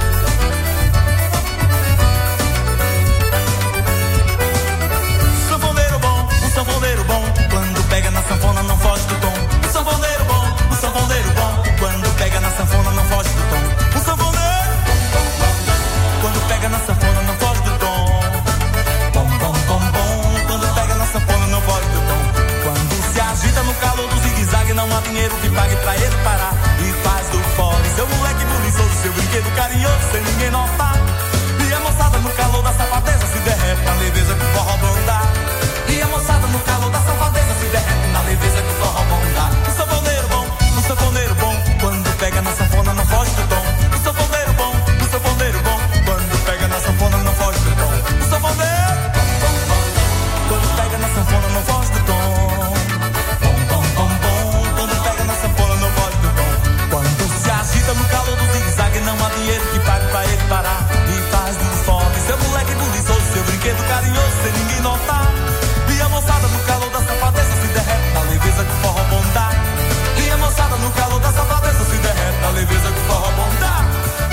Sanfoneiro bom, quando pega na sanfona não foge do tom. O sanfoneiro bom, o sanfoneiro bom, quando pega na sanfona não foge do tom. O sanfoneiro, quando pega na sanfona não foge do tom. Bom, bom, bom, bom, quando pega na sanfona não foge do tom. Quando se agita no calor do zigue-zague, não há dinheiro que pague pra ele parar. E faz do fole, seu moleque buliçoso, seu brinquedo carinhoso, sem ninguém notar. E a moçada no calor da safadeza se derrete na leveza que o forró bom dá. E a moçada no calor da safadeza se derrete na leveza que o forró bom dá. O sanfoneiro bom, o sanfoneiro bom, quando pega na sanfona não foge do tom. O sanfoneiro bom, o sanfoneiro bom, quando pega na sanfona não foge do tom. O sanfoneiro, quando pega na sanfona não foge do tom. Bom, bom, bom, bom, quando pega na sanfona não foge do tom. Quando se agita no calor do zigue-zague, não há dinheiro que pague pra ele parar. E faz do fome, seu moleque buliçoso, seu brinquedo carinhoso, sem ninguém notar. E a moçada no calor da safadeza se derrete na leveza que o forró bom dá. E a moçada no calor da safadeza se derrete na leveza que o forró bom dá.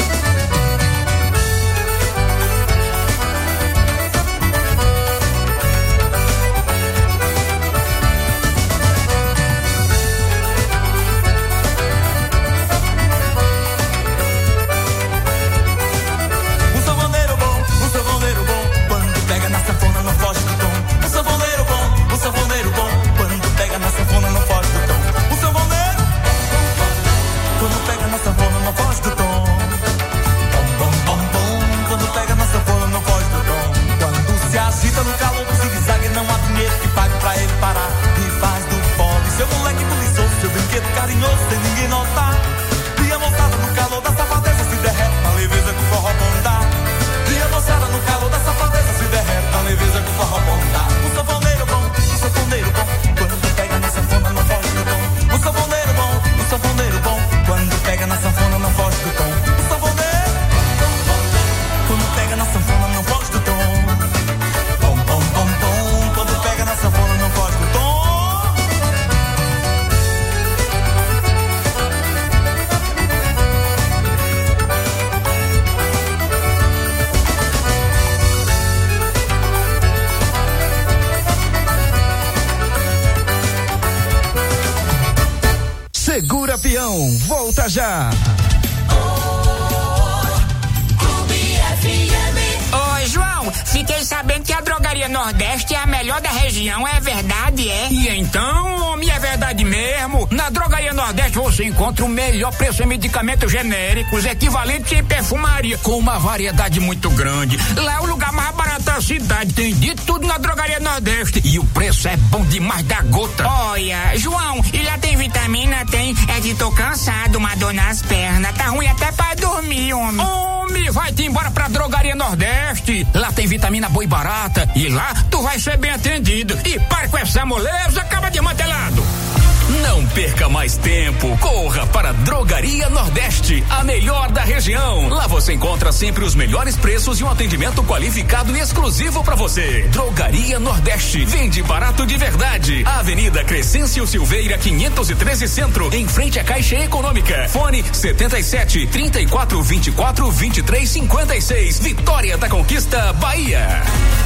O sanfoneiro bom, o sanfoneiro bom, quando pega na sanfona não foge do tom. O sanfoneiro bom, o sanfoneiro bom, quando pega na sanfona não foge do tom. O sanfoneiro, quando pega na sanfona não foge do tom. Bom, bom, bom, bom, quando pega na sanfona não foge do tom. Quando se agita no calor do zigue-zague, não há dinheiro que pague pra ele parar. E faz do fome, seu moleque buliçoso, seu brinquedo carinhoso, sem ninguém notar. E a moçada no calor da safadeza se derrete na leveza que o forró bom dá. E a moçada no calor da safadeza se derrete na leveza que o forró bom dá. O sanfoneiro bom, o sanfoneiro bom, quando pega na sanfona não foge do tom. O sanfoneiro bom, o sanfoneiro bom, quando pega na sanfona não foge do tom. O sanfoneiro, quando pega na sanfona não foge do tom. Bom, bom, bom, bom, quando pega na sanfona não foge do tom. Segura Peão, volta já. Oi, João, João, fiquei sabendo que a Drogaria Nordeste é a melhor da região, é verdade, é? E então, homem, é verdade mesmo. Na Drogaria Nordeste você encontra o melhor preço em medicamentos genéricos, equivalentes em perfumaria, com uma variedade muito grande. Lá é o lugar mais barato da cidade, tem de tudo na Drogaria Nordeste. E o preço é bom demais da gota. Olha, João, e lá tem vitamina? Tem. É de tô cansado, uma dor nas pernas. Tá ruim até pra dormir, homem. Homem, vai-te embora pra Drogaria Nordeste. Lá tem vitamina boa e barata. E lá tu vai ser bem atendido. E para com essa moleza, acaba de mantelado. Não perca mais tempo. Corra para Drogaria Nordeste, a melhor da região. Lá você encontra sempre os melhores preços e um atendimento qualificado e exclusivo para você. Drogaria Nordeste, vende barato de verdade. Avenida Crescêncio Silveira, quinhentos e treze Centro, em frente à Caixa Econômica. Fone setenta e sete, trinta e quatro, vinte e quatro, vinte e três, cinquenta e seis. Vitória da Conquista, Bahia.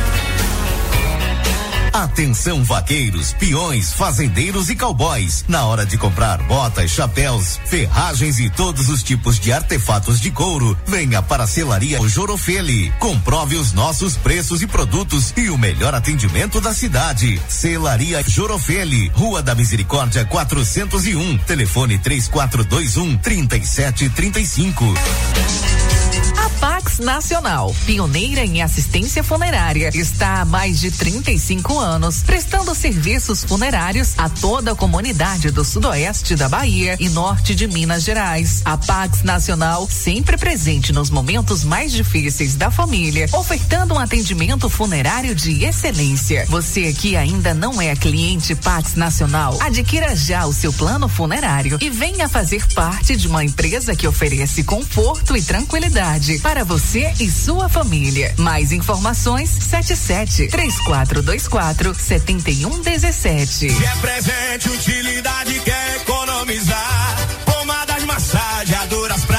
Atenção vaqueiros, peões, fazendeiros e cowboys. Na hora de comprar botas, chapéus, ferragens e todos os tipos de artefatos de couro, venha para a Selaria Jorofeli. Comprove os nossos preços e produtos e o melhor atendimento da cidade. Selaria Jorofeli, Rua da Misericórdia quatrocentos e um. Telefone três quatro dois um, três sete três cinco. A Pax Nacional, pioneira em assistência funerária, está há mais de trinta e cinco anos, prestando serviços funerários a toda a comunidade do sudoeste da Bahia e norte de Minas Gerais. A Pax Nacional, sempre presente nos momentos mais difíceis da família, ofertando um atendimento funerário de excelência. Você que ainda não é cliente Pax Nacional, adquira já o seu plano funerário e venha fazer parte de uma empresa que oferece conforto e tranquilidade para você e sua família. Mais informações sete sete, três quatro dois quatro, sete um um sete. Quer presente, utilidade, quer economizar? Pomadas massageadoras